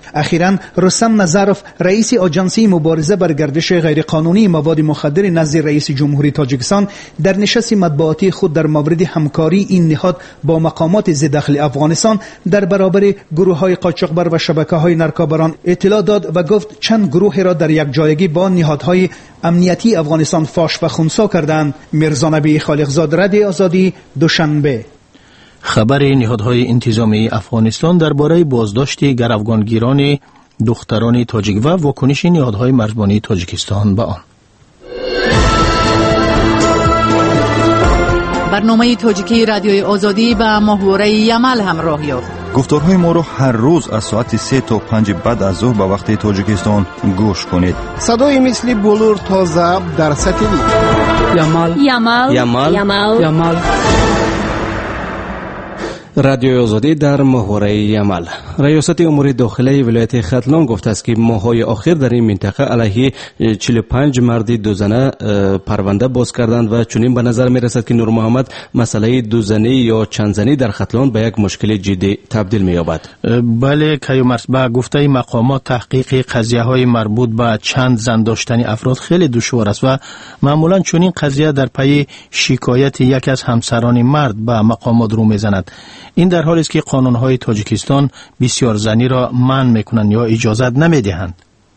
اخیراً رستم نظرف رئیس آژانسی مبارزه بر گردش غیرقانونی مواد مخدر نزد رئیس جمهوری تاجیکستان در نشست مطبوعاتی خود در مورد همکاری این نهاد با مقامات ضد داخل افغانستان در برابر گروه‌های قاچاقبر و شبکه‌های نرکابران اطلاع داد و گفت چند گروه را در یک جایگی با نهادهای امنیتی افغانستان فاش و خنثی کردند. میرزا نبی خالقزاد، رادیو آزادی، دوشنبه.
خبر نهادهای انتظامی افغانستان درباره بازداشت گروگانگیران دختران تاجیک و واکنش نهادهای مرزبانی تاجیکستان به آن.
برنامه تاجیکی رادیوی آزادی به محوره یمل همراه یافت.
گفتارهای ما رو هر روز از ساعت سه تا پنج بعد از ظهر به وقت تاجیکستان گوش کنید.
صدای مثل بلور تا ضبط در سطح
یمل یمل
یمل
یمل
یمل رادیو آزادی در محوره یمل. ریاست امور داخلی ولایت ختلان گفته است که ماه‌های اخیر در این منطقه علیه چهل و پنج مرد دوزنه پرونده باز کردند و چنین به نظر می رسد که نور محمد مسئله دوزنی یا چندزنی در ختلان به یک مشکل جدی تبدیل می یابد.
بله کیومرس، با گفته مقامات تحقیق قضیه های مربوط به چند زن داشتن افراد خیلی دشوار است و معمولا چنین قضیه در پی شکایت یکی از همسران مرد به مقامات رو میزند. این در حالی است که قانون‌های تاجیکستان بسیار زنی را منع میکنند یا اجازت نمیدهند.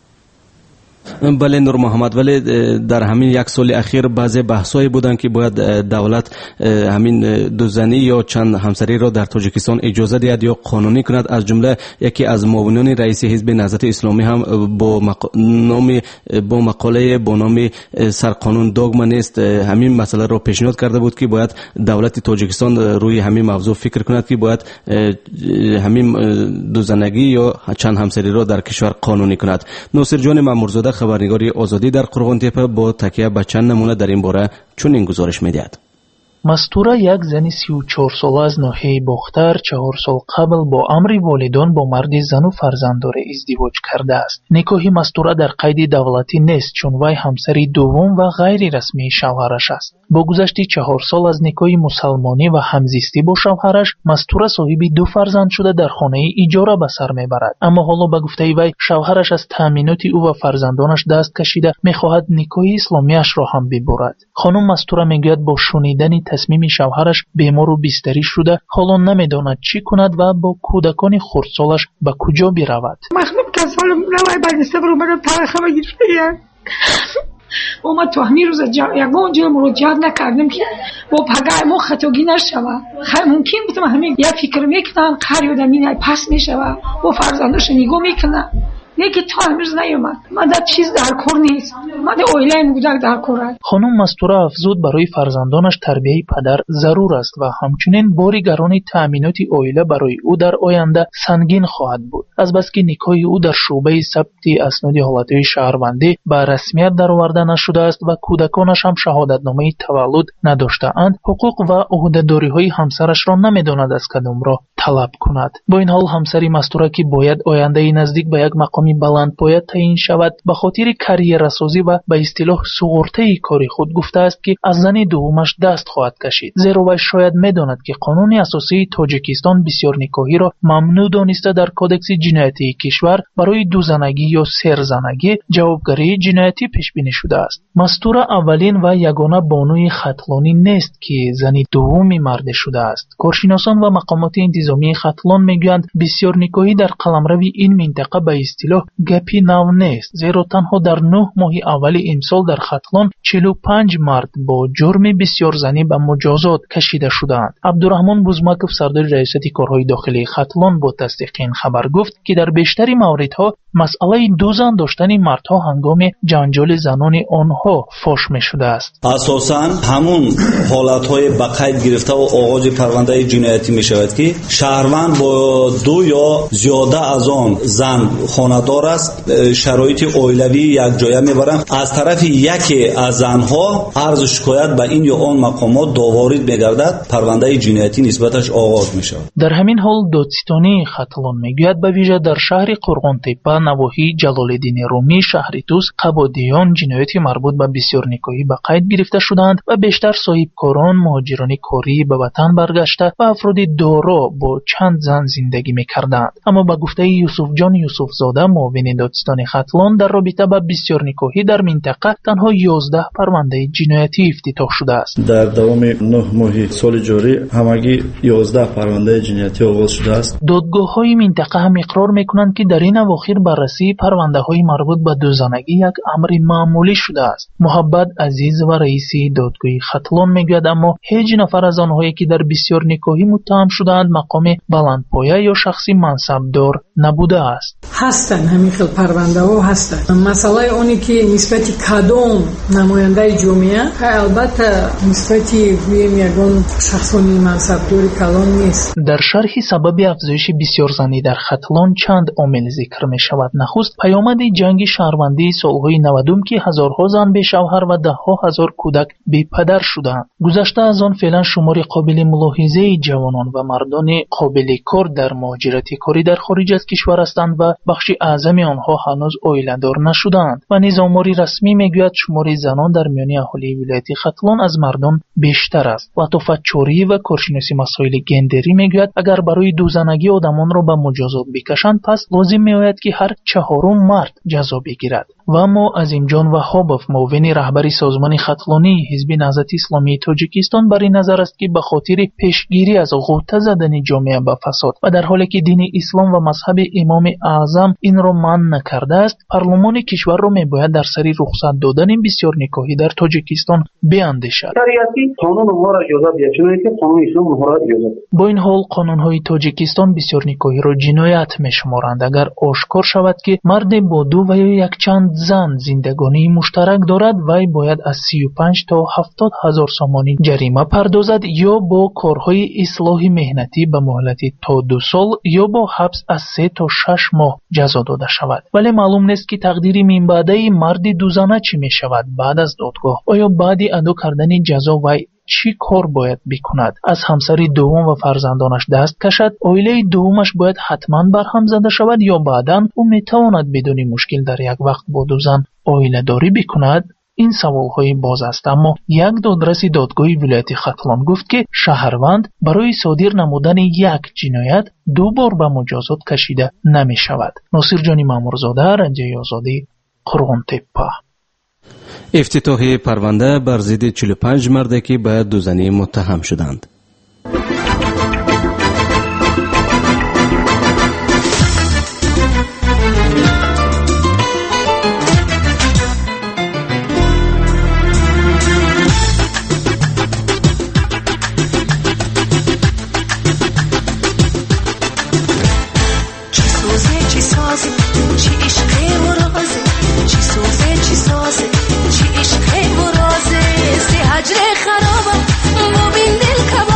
بله نور محمد، ولی در همین یک سال اخیر بعضی بحث‌های بودند که باید دولت همین دوزنی یا چند همسری را در تاجیکستان اجازه دهد یا قانونی کند. از جمله یکی از معاونان رئیس حزب نهضت اسلامی هم با مق... نام با مقاله با نام سرقانون دوگما نیست همین مسئله را پیشنهاد کرده بود که باید دولت تاجیکستان روی همین موضوع فکر کند که باید همین دوزنگی یا چند همسری را در کشور قانونی کند. ناصر جان مامورزاده، خبرنگاری آزادی در قرغان تپه، با تکیه به چند نمونه در این باره چنین گزارش می‌دهد.
مستوره یک زن سی و چهار ساله از ناحیه باختر چهار سال قبل با امر والدان با مرد زن و فرزنددار ازدواج کرده است. نکاح مستوره در قید دولتی نیست چون وی همسری دوم و غیر رسمی شوهرش است. با گذشت چهار سال از نکاح مسلمانی و همزیستی با شوهرش، مستوره صاحب دو فرزند شده در خانه اجاره به سر میبرد. اما حالا به گفته وی شوهرش از تامینات او و فرزندانش دست کشیده میخواهد نکاح اسلامیش را هم ببرد. خانم مستوره میگوید با شنیدن تصمیم شوهرش بیمار و بستری شده حالا نمیداند چی کند و با کودکان خردسالش به کجا برود.
مخلوق کسالم روی بردسته برو برو تاریخم گرفته اومد تو همین روز یکون جا مراجعت نکردم که با پگاه ما خطاگی نشوه. خیلی ممکن بودم همین یک فکر میکنن قهر یادم این پس میشوه با فرزندش نگاه میکنن نه که تا امروز نیومد. من در چیز در کار نیست، من در اویله این کودک در کار است.
خانم مستوره افزود برای فرزندانش تربیه پدر ضرور است و همچنین باری گران تأمینات اویله برای او در آینده سنگین خواهد بود. از بس که نکاح او در شعبه ثبت اسناد حالتهای شهروندی به رسمیت درآورده نشده است و کودکانش هم شهادتنامه تولد نداشته‌اند، حقوق و عهده‌داری‌های همسرش را نمی‌داند از کدام راه طلب کند. با این حال همسری مستوره که باید آینده نزدیک به یک مقام بلندپایه تعیین شود به خاطر کاریره سازی و به اصطلاح سقورته کاری خود گفته است که از زن دومش دست خواهد کشید، زیرا و شاید میداند که قانون اساسی تاجیکستان بسیار نکاحی را ممنوع دانسته در کودکس جنایتی کشور برای دوزنگی یا سرزنگی جوابگری جنایتی پیش بینی شده است. مستوره اولین و یگانه بانوی ختلانی نیست که زن دومی مرده شده است. کارشناسان و مقامات انتظامی ختلان میگویند بسیار نکاحی در قلمرو این منطقه به اصطلاح گپی نو نیست، زیرا تنها در نه ماه اول امسال در ختلان چهل و پنج مرد با جرم بسیار زنی به مجازات کشیده شدند. عبدالرحمن بوزماکوف سردار ریاست کارهای داخلی ختلان با تصدیق این خبر گفت که در بیشتر موردها مسئله دو زن داشتن مردها هنگام جنجال زنان آنها فاش می شده است.
اساساً همون حالتهای به قید گرفته و آغاز پرونده جنایتی می شود که شهروند با دو یا زیاده از آن زن خانه‌دار است، شرایط اویلوی یک جایه میبرند، از طرف یکی از زنها عرض شکایت به این یا آن مقامات داوارید میگردد، پرونده جنایتی نسبتش آغاز می شود.
در همین حال دادستانی ختلان میگوید به ویژه در شهر قرغان تپه نواحی جلال‌الدین رومی، شهر توس، قبادیان جنایاتی مربوط به بسیارنکاهی به قید گرفته شدند و بیشتر صاحبکاران مهاجران کاری به وطن برگشته و افراد دارا با چند زن زندگی می‌کردند. اما به گفته یوسف جان یوسف زاده، معاون دادستان ختلان، در رابطه با بسیارنکاهی در منطقه تنها یازده پرونده جنایتی افتتاح شده است.
در دوام نه ماه سال جاری همگی یازده پرونده جنایتی آغاز شده است.
دادگاه‌های منطقه هم اقرار می‌کنند که در این اواخر بررسی پرونده‌های مربوط به دوزنگی یک امر معمولی شده است. محبت عزیز و رئیس دادگاه ختلان میگوید اما هیچ نفر از آنهایی که در بسیارنکاهی متهم شدند مقام بلندپایه یا شخصی منصبدار نبوده است.
هستند همین خیل پرونده ها هستند. مسئله اونی که نسبت کدام نماینده جامعه البته نسبت ویم یگان شخصانی منصبدار کلان نیست.
در شرح سبب افزایش بسیارزنی در ختلان چند عامل ذکر می شود. نخست پیامد جنگ شهروندی سالهای نودم که هزارها زن به شوهر و دهها هزار کودک بی پدر شدند. گذشته از آن فعلا شمار قابل ملاحظه جوانان و مردان قابل کار در مهاجرت کاری در خارج از کشور هستند و بخش اعظم آنها هنوز عائله‌دار نشدند و نیز آماری رسمی میگوید شمار زنان در میان اهالی ولایت ختلان از مردان بیشتر است. لطافت چوری و کارشناسی مسائل گندری میگوید اگر برای دوزنگی آدمان را به مجازات بکشند پس لازم میآید که هر چهارم مرد جزا بگیرد. و اما عظیمجان وهابوف، معاون رهبری سازمان ختلانی حزب نهضت اسلامی تاجیکستان، بر این نظر است که به خاطر پیشگیری از غوطه زدن جامعه به فساد و در حالی که دین اسلام و مذهب امام اعظم این را منع نکرده است، پارلمان کشور را میباید در سری رخصت دادن بسیارنکاهی در تاجیکستان بیاندیشد.
قانون ما را اجازه دهد، چون که قانون اسلام ما را اجازه.
با این حال قانون‌های تاجیکستان بسیارنکاهی را جنایت میشمارند اگر آشکار شود که مرد با دو و یا یک چند زن زندگانی مشترک دارد، وی باید از سی و پنج تا هفتاد هزار سامانی جریمه پردازد یا با کارهای اصلاح مهنتی به مهلتی تا دو سال یا با حبس از سه تا شش ماه جزا داده شود. ولی معلوم نیست که تقدیر من بعده مرد دوزانه چی می شود بعد از دادگاه. آیا بعد ادا کردن جزا وی چی کار باید بکند؟ از همسر دوم و فرزندانش دست کشد؟ عائله دومش باید حتما برهم زده شود یا بعداً او میتواند بدون مشکل در یک وقت با دو زن عائله داری بکند؟ این سوالهای باز است. اما یک دادرس دادگاه ولایت ختلان گفت که شهروند برای صادر نمودن یک جنایت دو بار به مجازات کشیده نمی شود. ناصر جانی مامورزاده، رنجه آزادی، قرغان تپه.
افتتاح پرونده بر ضد چهل و پنج مرد که به دوزنی متهم شدند.
خرابم مبین دل کباب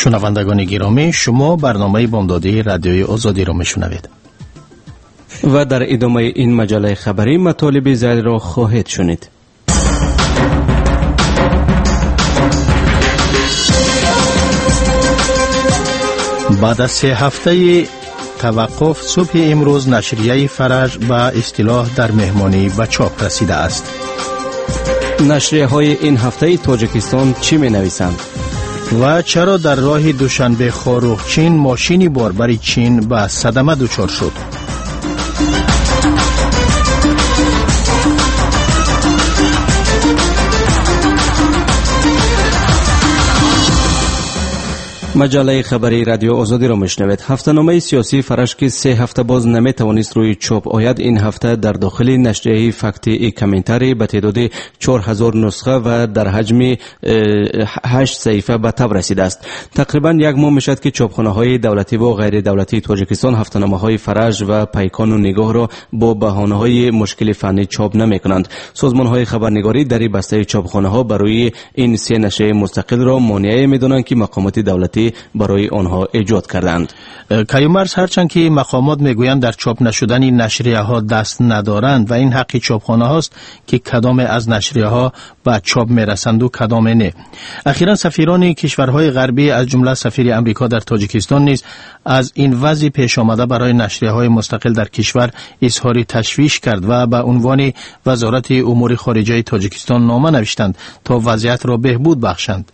شنوندگان گرامی، شما برنامه بامدادی رادیوی آزادی را میشنوید
و در ادامه این مجله خبری مطالب زیاد را خواهید شنید.
بعد از سه هفته توقف صبح امروز نشریه فرج به اصطلاح در مهمانی به چاپ رسیده است.
نشریه های این هفته تاجیکستان چی می نویسند؟
و چرا در راه دوشنبه خاروخ چین ماشینی باربری چین به صدمه دچار شد؟
مجله خبری رادیو آزادی را میشنوید. هفته‌نامه سیاسی فرش که سه هفته باز نمیتوانست روی چاپ آید، این هفته در داخل نشریه فکت ای کامنتری به تعداد چهار هزار نسخه و در حجم هشت صفحه به تب رسیده است. تقریبا یک ماه میشد که چاپخانه های دولتی و غیر دولتی تاجیکستان هفته‌نامه های فرج و پیکان و نگاه را با بهانه های مشکل فنی چاپ نمیکنند. سازمان های خبرنگاری در بسته چاپخانه ها برای این سه نشریه مستقل را مانع میدانند که مقامات دولتی برای آنها ایجاد کردند.
کیومرز هرچند که مقامات میگویند در چاپ نشدن نشریه ها دست ندارند و این حق چاپخانه هاست که کدام از نشریه ها به چاپ میرسند و کدام نه. اخیرا سفیران کشورهای غربی از جمله سفیر امریکا در تاجیکستان نیز از این وضع پیش آمده برای نشریه های مستقل در کشور اظهار تشویش کرد و به عنوان وزارت امور خارجه تاجیکستان نامه نوشتند تا وضعیت را بهبود بخشند.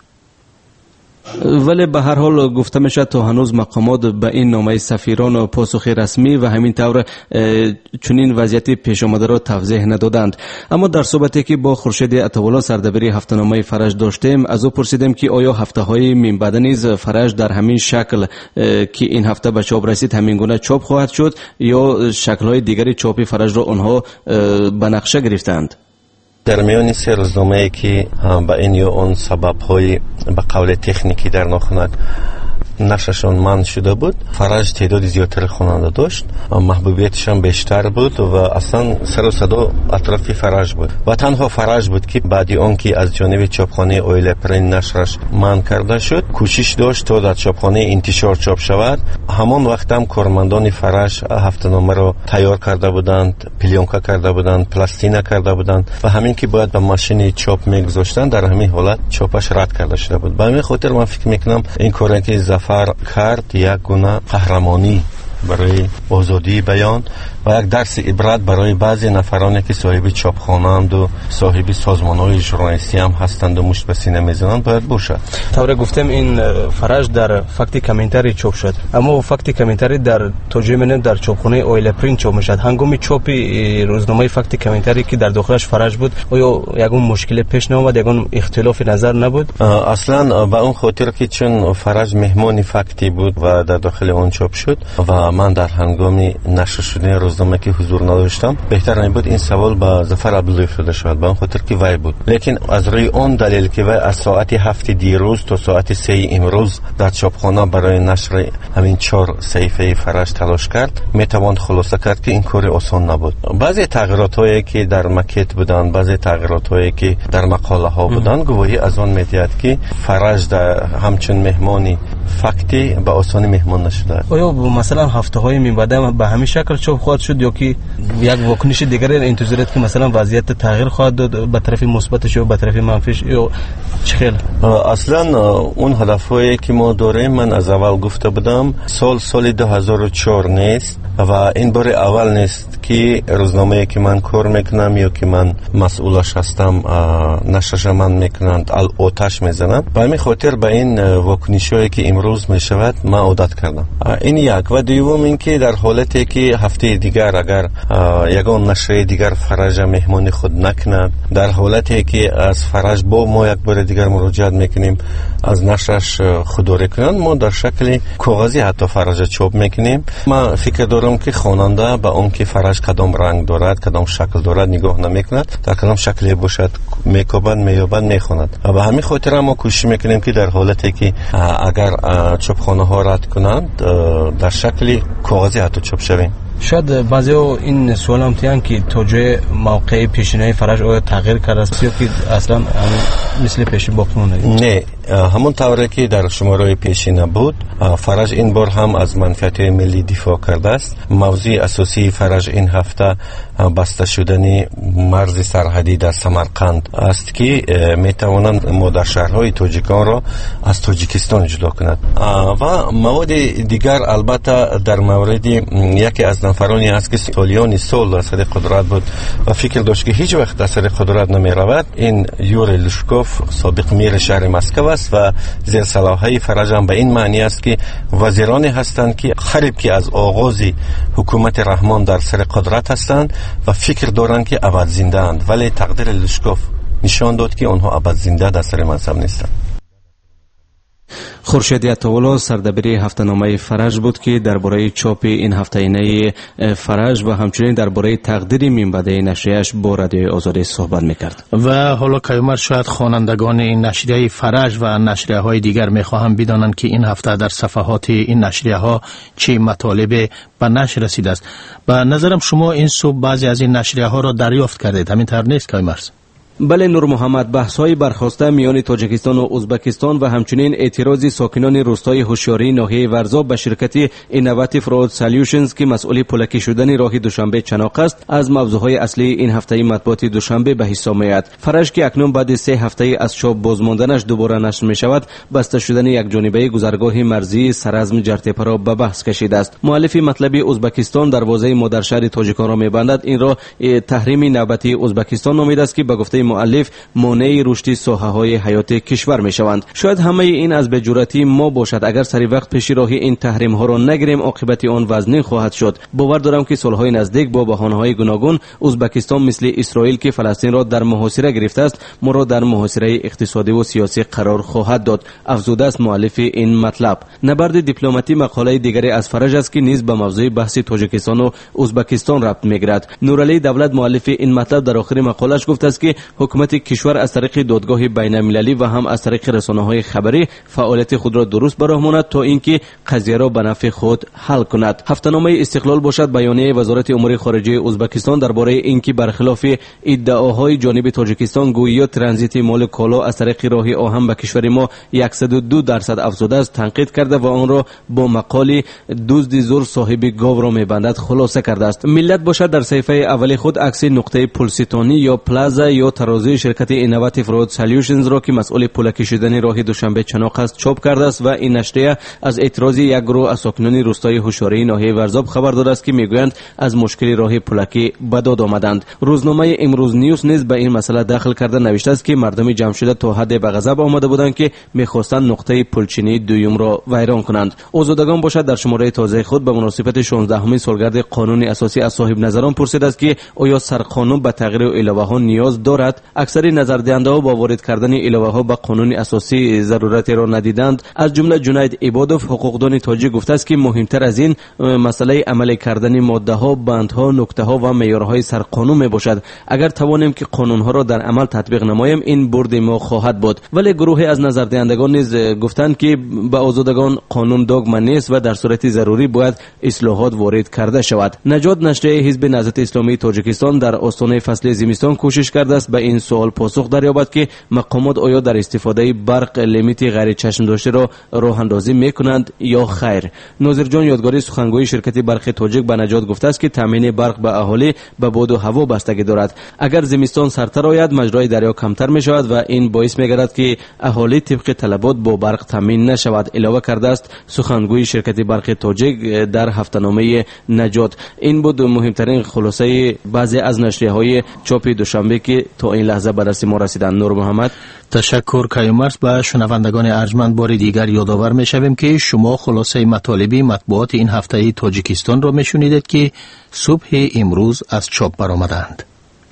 ولی به هر حال گفته میشه تا هنوز مقامات به این نامه سفیران و پاسخ رسمی و همین طور چنین وضعیتی پیش آمده را توضیح ندادند. اما در صحبتی که با خورشید عطاوالله سردبیر هفته‌نامه فرج داشتیم، از او پرسیدیم که آیا هفته های من بعد نیز فرج در همین شکل که این هفته به چاپ رسید همین گونه چاپ خواهد شد یا شکل های دیگری چاپی فرج را آنها به نقشه گرفتند؟
در میان سه روزنامه‌ای که به این یا اون سبب‌های به قول تکنیکی در ناخنک نشرشان منع شده بود، فرج تعداد زیادتر خواننده داشت، محبوبیتش هم بیشتر بود و اصلا سر و صدا اطراف فرج بود و تنها فرج بود که بعدی آن که از جانب چاپخانه اویل پرین نشرش منع کرده شد کوشش داشت تا در چاپخانه انتشار چاپ شود. همان وقت هم کارمندان فرج هفته‌نامه را تیار کرده بودند، پلیونکا کرده بودند، پلاستینا کرده بودند و همین که باید به ماشین چاپ میگذاشتند در همین حالت چاپش رد کرده شده بود. به همین خاطر من فکر میکنم این کاری که زفر کرد یک گونه قهرمانی برای آزادی بیان و یک درس عبرت برای بعضی نفرانی که صاحب چاپخانه‌اند و صاحب سازمان‌های ژورنالیستی هم هستند و مشت به سینه میزنند باید باشد.
طور گفتم این فرج در فکت کامنتری چاپ شد، اما فکت کامنتری در ترجمه در چاپخانه اویل پرینت چاپ میشد. هنگام چاپ روزنامه فکت کامنتری که در داخلش فرج بود آیا یگون مشکل پیش نمیاد، یگون اختلاف نظر نبود؟
اصلا به اون خاطر که چون فرج مهمان فکتی بود و در داخل اون چاپ شد و من در هنگام نشر شدن روزنامه که حضور نداشتم، بهتر نمی‌بود این سوال به ظفر عبدالله فرستاده شود به اون خاطر که وای بود. لیکن از روی اون دلیل که وای از ساعت هفت دیروز تا ساعت سه امروز در چاپخانه برای نشر همین چهار صفحه فرج تلاش کرد، میتوان خلاصه کرد که این کار آسان نبود. بعضی تغییرات هایی که در مکت بودن، بعضی تغییرات هایی که در مقاله ها بودن گواهی از آن میدهد که فرج در همچون مهمانی فکتی به آسانی مهمان نشده.
آیا مثلا هفته های من بعد به همین شکل چاپ خواهد شد یا که یک واکنش دیگری انتظارات که مثلا وضعیت تغییر خواهد داد به طرف مثبتش یا به طرف منفیش یا چه خیلی؟
اصلا اون هدفهایی که ما داریم من از اول گفته بودم، سال سال دو هزار و چهار نیست و این بار اول نیست که روزنامه‌ای که من کار میکنم یا که من مسئولش هستم نشرش من میکنند آتش میزنند. به همین خاطر به این واکنش‌هایی که امروز میشود من عادت کردم. این یک و دوم این که در حالتی که هفته دیگر اگر یگان نشریه دیگر فرج مهمانی خود نکند، در حالتی که از فرج با ما یک بار دیگر مراجعت میکنیم از نشرش خودداری کنند، ما در شکل کاغذی حتی فرج چاپ میکنیم. من فکر دارم که خواننده به اون که فرج کدام رنگ دارد، کدام شکل دارد نگاه نمیکند، در کدام شکلی باشد میکوبند میابند میخواند. و به همین خاطر ما کوشش میکنیم که در حالتی که اگر چاپخانه ها رد کنند در شکل کاغذی حتی چاپ شویم.
شاید بعضی این سوال هم تیان که توجه موقع پیشینه فرج آیا تغییر کرده است یا که اصلا مثل پیشین باقی مونده؟
نه، همون طوری که در شماره پیشینه بود. فرج این بار هم از منفعت ملی دفاع کرده است. موضوع اساسی فرج این هفته بسته شدن مرز سرحدی در سمرقند است که می توانند ما در شهرهای تاجیکان را از تاجیکستان جدا کند. و مواد دیگر البته در مورد یکی از نفرانی است که سالیان سال در سر قدرت بود و فکر داشت که هیچ وقت در سر قدرت نمی رود. این یوری لوشکوف سابق میر شهر مسکو است و زیر صلاحی فرج هم به این معنی است که وزیرانی هستند که خریب که از آغاز حکومت رحمان در سر قدرت هستند و فکر دارند که ابد زنده اند، ولی تقدیر لوشکوف نشان داد که آنها ابد زنده در سر منصب نیستند.
خورشید عطاالله سردبیر هفته‌نامه فرج بود که درباره چاپ این هفته‌نامه فرج و همچنین درباره تقدیر منبع نشریه‌اش با رادیوی آزادی صحبت می‌کرد.
و حالا کیومر شاید خوانندگان این نشریه فرج و نشریه‌های دیگر می‌خواهند بدانند که این هفته در صفحات این نشریه‌ها چه مطالب به نشر رسیده است. به نظرم شما این صبح بعضی از این نشریه‌ها را دریافت کردید، همین طور نیست کیومر؟
بله نور محمد، بحث‌های برخاسته میان تاجیکستان و ازبکستان و همچنین اعتراض ساکنان روستای هوشیاری ناحیه ورزاب به شرکت اینواتیو رود سولوشنز که مسئول پلکی شدن راه دوشنبه چناق است از موضوعهای اصلی این هفته مطبوعات دوشنبه به حساب میآید. فرج که اکنون بعد سه هفته از چاپ بازماندنش دوباره نشر می شود، بسته شدن یک جانبه گذرگاه مرزی سرازم جرتپه را به بحث کشیده است. مؤلف مطلب ازبکستان دروازه مادر شهر تاجیکان را می‌بندد. این را تحریم نوبتی ازبکستان نامیده است که به گفته مؤلف مانع رشد ساحه‌های حیاتی کشور می‌شوند. شاید همه این از بجورتی ما باشد. اگر سری وقت پیش راه این تحریم‌ها را نگیریم عاقبت آن وزنی خواهد شد. باور دارم که سال‌های نزدیک با بهانه‌های گوناگون ازبکستان مثل اسرائیل که فلسطین را در محاصره گرفته است، ما را در محاصره اقتصادی و سیاسی قرار خواهد داد. افزوده است مؤلف این مطلب. نبرد دیپلماتی مقاله دیگری از فرج است که نیز به موضوع بحث تاجیکستان و ازبکستان ربط می‌گیرد. نورعلی دولت مؤلف این مطلب در آخر مقاله‌اش گفته است که حکومت کشور از طریق دادگاه بین‌المللی و هم از طریق رسانه‌های خبری فعالیت خود را درست براه ماند تا اینکه قضیه را به نفع خود حل کند. هفته‌نامه استقلال باشد بیانیه وزارت امور خارجه ازبکستان درباره اینکه برخلاف ادعاهای جانب تاجیکستان گویا ترانزیت مال کالا از طریق راه آهن به کشور ما صد و دو درصد افزوده است تنقید کرده و آن را با مقالی دزد زور صاحب گاو را می‌بندد خلاصه کرده است. ملت باشد در صفحه اول خود عکس نقطه پلسیتانی یا پلازا یا ترازوی شرکت اینواتیو رود سولوشنز را که مسئول پلکی شدن راه دوشنبه چناق است چاپ کرده است و این نشریه از اعتراض یک گروه از ساکنان روستای هوشیاری ناحیه ورزاب خبر داده است که میگویند از مشکل راه پلکی به داد آمدند. روزنامه امروز نیوز نیز به این مسئله داخل کرده نوشته است که مردم جمع شده تا حد به غضب آمده بودند که میخواستند نقطه پلچینی دویم را ویران کنند. آزادگان باشد در شماره تازه خود به مناسبت شانزدهمین سالگرد قانون اساسی از صاحب نظران پرسیده است که آیا سرقانون به تغییر الهه ها نیاز دارد؟ اکثر نظردهنده ها با وارد کردن الهه ها به قانون اساسی ضرورتی را ندیدند. از جمله جنید عبادوف حقوقدان تاجیک گفته است که مهمتر از این مسئله عمل کردن ماده ها، بندها، نکته ها و معیارهای سرقانون می باشد. اگر توانیم که قانون ها را در عمل تطبیق نماییم این برد ما خواهد بود. ولی گروهی از نظردهندگان نیز گفتند که به آزادگان قانون دگمه نیست و در صورت ضروری باید اصلاحات وارد کرده شود. نجات نشریه حزب نهضت اسلامی تاجیکستان در آستانه فصل زمستان کوشش کرده است به این سوال پاسخ دریابد که مقامات آیا در استفاده برق لیمیت غیر چشم داشته را راه اندازی میکنند یا خیر. ناظر جان یادگاری سخنگوی شرکت برق تاجیک به نجات گفته است که تامین برق به اهالی به باد و هوا بستگی دارد. اگر زمستان سرتر آید مجرای دریا کمتر می شود و این باعث می گردد که اهالی طبق طلبات با برق تامین نشود. علاوه کرده است سخنگوی شرکت برق تاجیک در هفته‌نامه نجات. این بود مهمترین خلاصه بعضی از نشریه های چاپ دوشنبه که تا این لحظه به دست ما رسیدند. نور محمد.
تشکر کیومرس. به شنوندگان ارجمند بار دیگر یادآور می‌شویم که شما خلاصه مطالب مطبوعات این هفته تاجیکستان را می‌شنیدید که صبح امروز از چاپ برآمدند.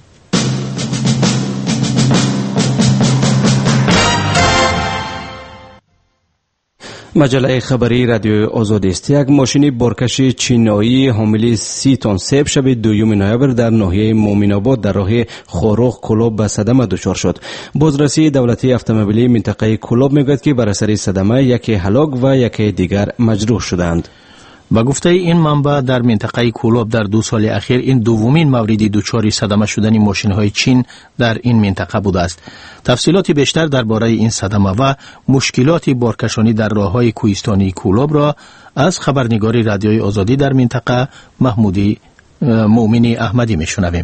مجله خبری رادیو آزادی است. یک ماشین بارکش چینایی حامل سی تن سیب شب دوم نوامبر در ناحیه مومن‌آباد در راه خوروغ کلوب به صدمه دچار شد. بازرسی دولتی اتومبیلی منطقه کلوب میگوید که بر اثر صدمه یکی هلاک و یکی دیگر مجروح شدند.
با گفته این منبع در منطقه کولاب در دو سال اخیر این دومین مورد دچار صدمه شدن ماشین‌های چین در این منطقه بوده است. تفصیلات بیشتر درباره این صدمه و مشکلات بارکشانی در راه‌های کوهستانی کولاب را از خبرنگار رادیوی آزادی در منطقه محمودی مومنی احمدی میشنویم.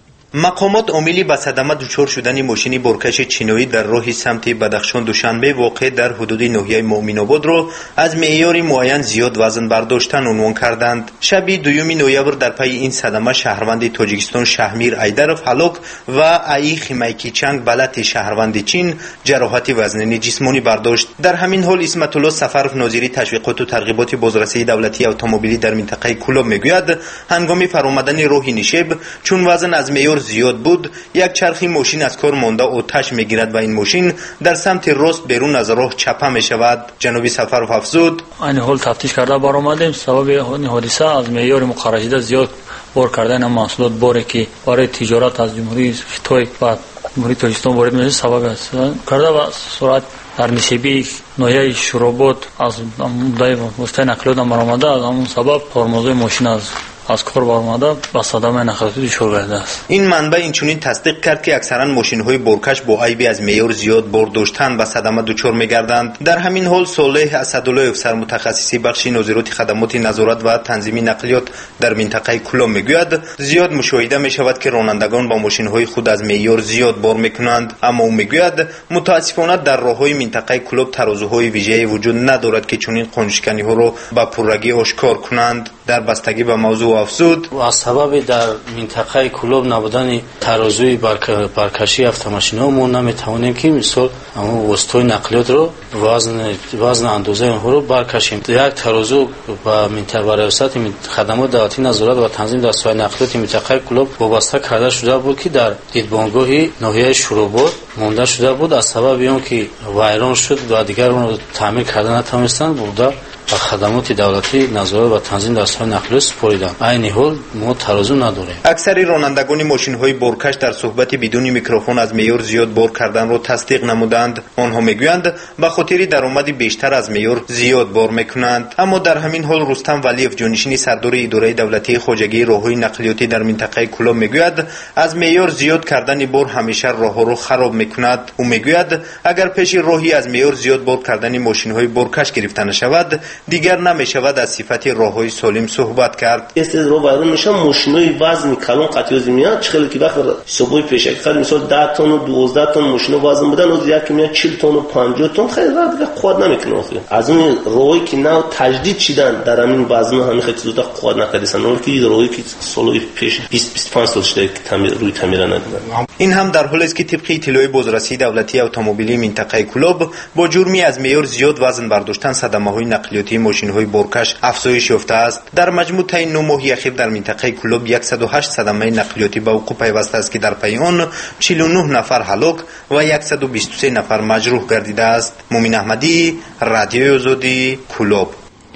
مقامات عاملی به صدمه دچار شدن ماشین بارکش چینایی در راه سمت بدخشان دوشنبه واقع در حدود ناحیه مومن‌آباد را از معیار معین زیاد وزن برداشتن عنوان کردند. شب دوم نوامبر در پی این صدمه شهروند تاجیکستان شهمیر ایدرов هلاک و ای خیمایکیچنگ بلت شهروند چین جراحت وزنی جسمانی برداشت. در همین حال اسمت الله سفرов ناظر تشویقات و ترغیبات بازرسی دولتی اتومبیلی در منطقه کولاب میگوید هنگام فرآمدن راه نشیب چون وزن از معیار زیاد بود یک چرخی ماشین از کار مانده آتش میگیرد و این ماشین در سمت راست بیرون از راه چپه می شود. جنابی سفرov افزود
این حال تفتیش کرده برآمدیم. سبب این حادثه از معیار مقرر شده زیاد بار کردن محصولات باری که برای تجارت از جمهوری خیتای و جمهوری تاجیکستان وارد میشه سبب است کرده و سرعت در نشیبی ناحیه شروبات از مدای واسطه نقلیات برآمده از همون سبب ترمزهای ماشین از از کار برآمده با صدمه نخرتی دچار گشته است.
این منبع اینچنین تصدیق کرد که اکثرا ماشین‌های بارکش با عیبی از معیار زیاد بار داشتن و صدمه دچار می‌گردند. در همین حال صالح اسدالله افسر متخصصی بخش نظارت خدمات نظارت و تنظیم نقلیات در منطقه کولاب میگوید زیاد مشاهده می‌شود که رانندگان با ماشین‌های خود از معیار زیاد بار می‌کنند، اما او میگوید متأسفانه در راه‌های منطقه کولاب ترازوهای ویژه‌ای وجود ندارد که چنین قانچکنی‌ها را با پررگی آشکار کنند. در بستگی به موضوع افزود
از سبب در منطقه کولاب نبودن ترازوی برکشی اتوماشین‌ها ما نمیتوانیم که مثال اما وسطای نقلیات رو وزن وزن اندازه اونها رو برکشیم. یک ترازو با منطقه برایست خدمات دولتی نظارت و تنظیم دستگاه نقلیات منطقه کولاب وابسته کرده شده بود که در دیدبانگاه ناحیه شروبات مانده شده بود. از سبب اون که ویران شد و دیگر اون رو تعمیر کردن نتوانستند بوده و خدمات دولتی نظارت و تنظیم دستگاه نقلیات سپردند. عین حال ما ترازو نداریم.
اکثر رانندگان ماشین‌های بارکش در صحبت بدون میکروفون از معیار زیاد بار کردن را تصدیق نمودند. آنها میگویند به خاطر درآمد بیشتر از معیار زیاد بار میکنند. اما در همین حال رستم ولیف جانشین سردار اداره دولتی خواجگی راههای نقلیاتی در منطقه کولاب میگوید از معیار زیاد کردن بار همیشه راهها را خراب میکند. او میگوید اگر پیش راهی از معیار زیاد بار کردن ماشین‌های بارکش گرفته نشود دیگر نمیشود از صفت راههای سالم صحبت کرد.
استدرو وارد میشن ماشینای وزن کلان قطعی میاد چخیلی که وقت صبح پیش خیلی مثلا ده تن و دوازده تن ماشین وزن بودن از یکی میاد چهل تن و پنجاه تن خیلی راحت دیگه خود نمیکنه. از اون راهی که نه تجدید شدن در همین وزن همین خیلی زود خود نکردن اون که راهی که سال پیش بیست بیست و پنج سال شده که تعمیر روی تعمیر ندادن.
این هم در حالی است که طبق اطلاع بازرسی دولتی اتومبیلی منطقه کولاب با جرمی از معیار زیاد وزن برداشتن صدمه‌های نقلیاتی ماشین‌های بارکش افزایش یافته است. در مجموع طی نه ماه اخیر در منطقه کولاب صد و هشت صدمه نقلیاتی به وقوع پیوسته است که در پی آن چهل و نه نفر هلاک و صد و بیست و سه نفر مجروح گردیده است. مومن احمدی، رادیوی آزادی، کولاب.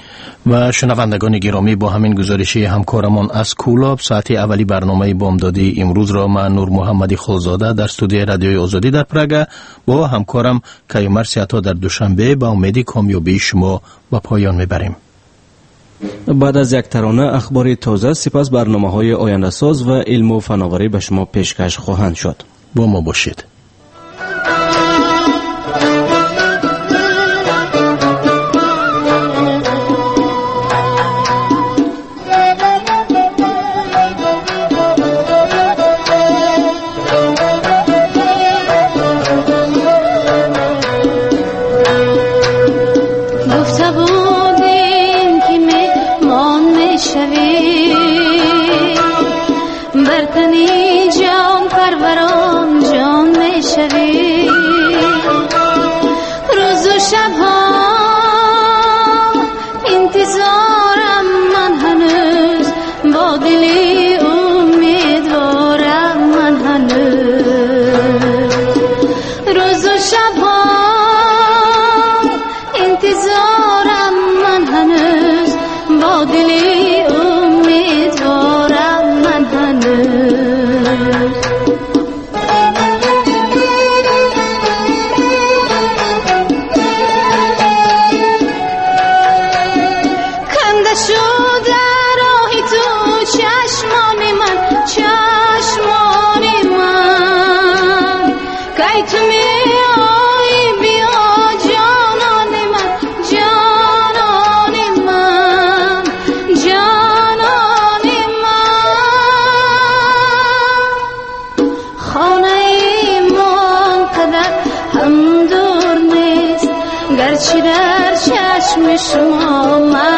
و شنوندگان گرامی با همین گزارشی همکارمان از کولاب ساعت اولی برنامه بامدادی امروز را من نور محمدی خلزاده در استودیوی رادیوی آزادی در پراگ با همکارم کیومر سیاتا در دوشنبه با امید کامیابی شما به پایان میبریم.
بعد از یک ترانه اخبار تازه سپس برنامه‌های آینده ساز و علم و فناوری به شما پیشکش خواهند شد.
با ما باشید.
برتنی جان پروران جان
چشم شما من